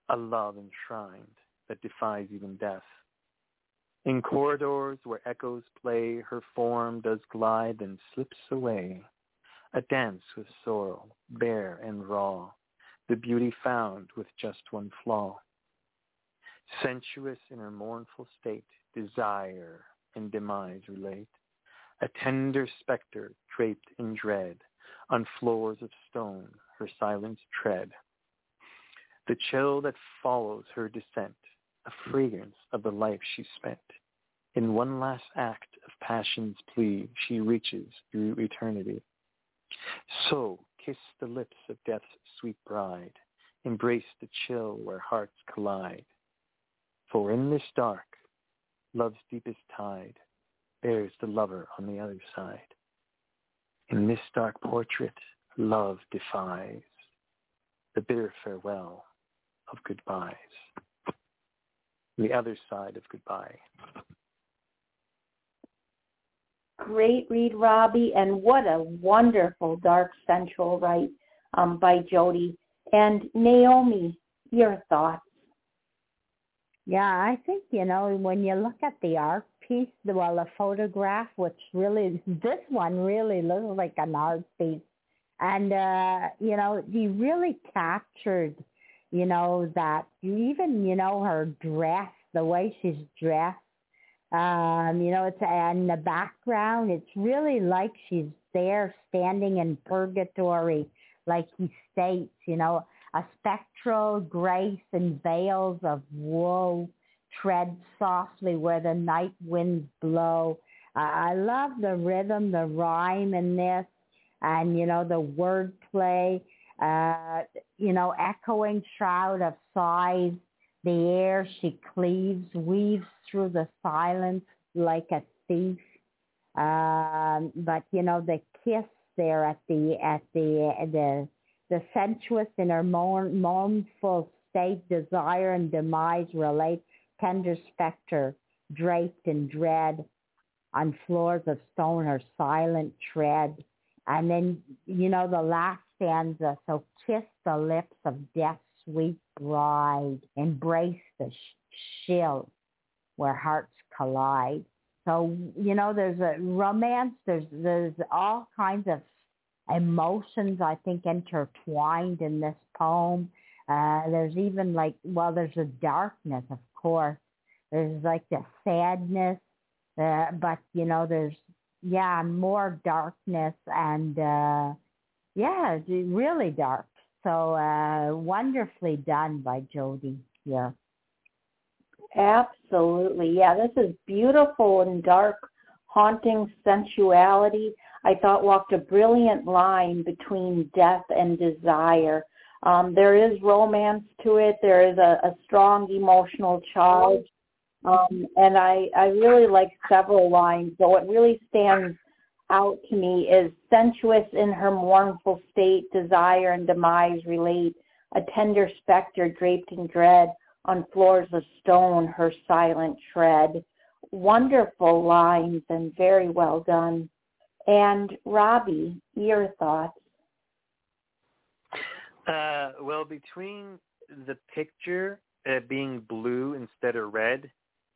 a love enshrined that defies even death. In corridors where echoes play, her form does glide and slips away, a dance with sorrow, bare and raw, the beauty found with just one flaw. Sensuous in her mournful state, desire and demise relate, a tender spectre draped in dread, on floors of stone her silence tread. The chill that follows her descent, a fragrance of the life she spent. In one last act of passion's plea, she reaches through eternity. So kiss the lips of death's sweet bride, embrace the chill where hearts collide. For in this dark, love's deepest tide bears the lover on the other side. In this dark portrait, love defies the bitter farewell of goodbyes. The other side of goodbye. Great read, Robbie, and what a wonderful dark sensual write by Jody. And Naomi, your thoughts? Yeah, I think, when you look at the art piece, the photograph, which really, this one really looks like an art piece. And, you really captured, that even, her dress, the way she's dressed, it's in the background, it's really like she's there standing in purgatory, like he states, a spectral grace and veils of woe tread softly where the night winds blow. I love the rhythm, the rhyme in this, and, the wordplay, echoing shroud of sighs. The air she cleaves, weaves through the silence like a thief. But, the kiss there at the sensuous in her mournful state, desire and demise relate, tender spectre, draped in dread, on floors of stone her silent tread. And then, the last stanza, so kiss the lips of death's sweet bride, embrace the chill where hearts collide. So, there's a romance, there's all kinds of emotions, I think, intertwined in this poem. There's even there's a darkness, of course. There's the sadness, but, there's, more darkness and, it's really dark. So wonderfully done by Jody here. Absolutely. Yeah, this is beautiful and dark, haunting sensuality. I thought walked a brilliant line between death and desire. There is romance to it. There is a strong emotional charge. And I really like several lines. So what really stands out to me is sensuous in her mournful state, desire and demise relate, a tender spectre draped in dread, on floors of stone her silent tread. Wonderful lines and very well done. And Robbie, your thoughts? Well, between the picture being blue instead of red,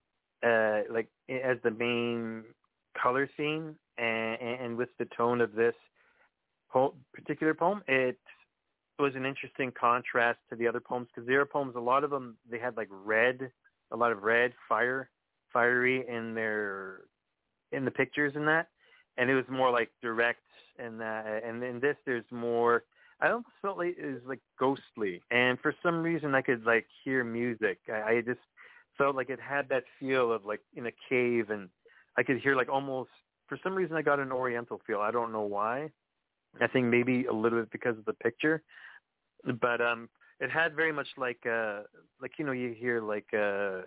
as the main color theme, and with the tone of this particular poem, it was an interesting contrast to the other poems, because the other poems, a lot of them, they had a lot of red, fiery in the pictures and that, and it was more direct and that, and in this there's more, I almost felt like it was ghostly, and for some reason I could hear music. I just felt like it had that feel of in a cave, and I could hear almost, for some reason I got an Oriental feel. I don't know why. I think maybe a little bit because of the picture, but it had very much you hear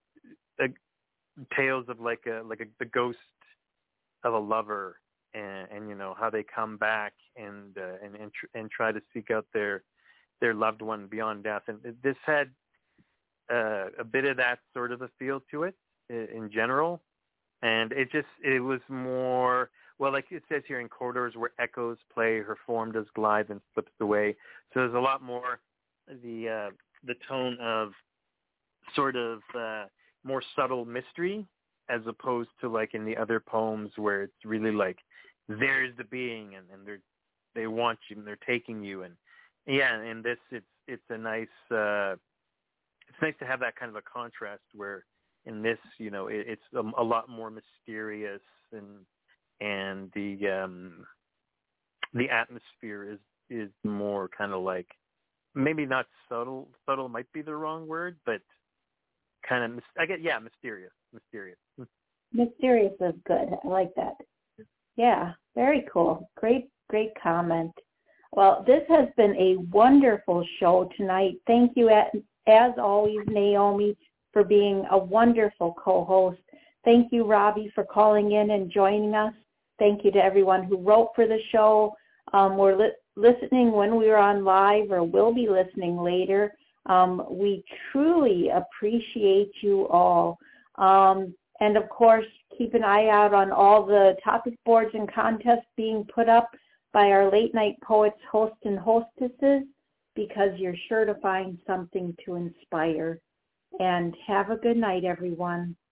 tales of the ghost of a lover, and how they come back and try to seek out their loved one beyond death. And this had a bit of that sort of a feel to it in general. And it was more, well, like it says here, in corridors where echoes play, her form does glide and slips away. So there's a lot more the the tone of sort of more subtle mystery, as opposed to like in the other poems where it's really like there's the being and they want you and they're taking you, and in this it's a nice it's nice to have that kind of a contrast where in this, you know, it's a lot more mysterious, and the atmosphere is more kind of like, maybe not subtle might be the wrong word, but kind of mysterious. Mysterious is good. I like that. Yeah, very cool. Great comment. Well, this has been a wonderful show tonight. Thank you, as always, Naomi, for being a wonderful co-host. Thank you, Robbie, for calling in and joining us. Thank you to everyone who wrote for the show. We're listening when we were on live, or will be listening later. We truly appreciate you all. And of course, keep an eye out on all the topic boards and contests being put up by our Late Night Poets hosts and hostesses, because you're sure to find something to inspire. And have a good night, everyone.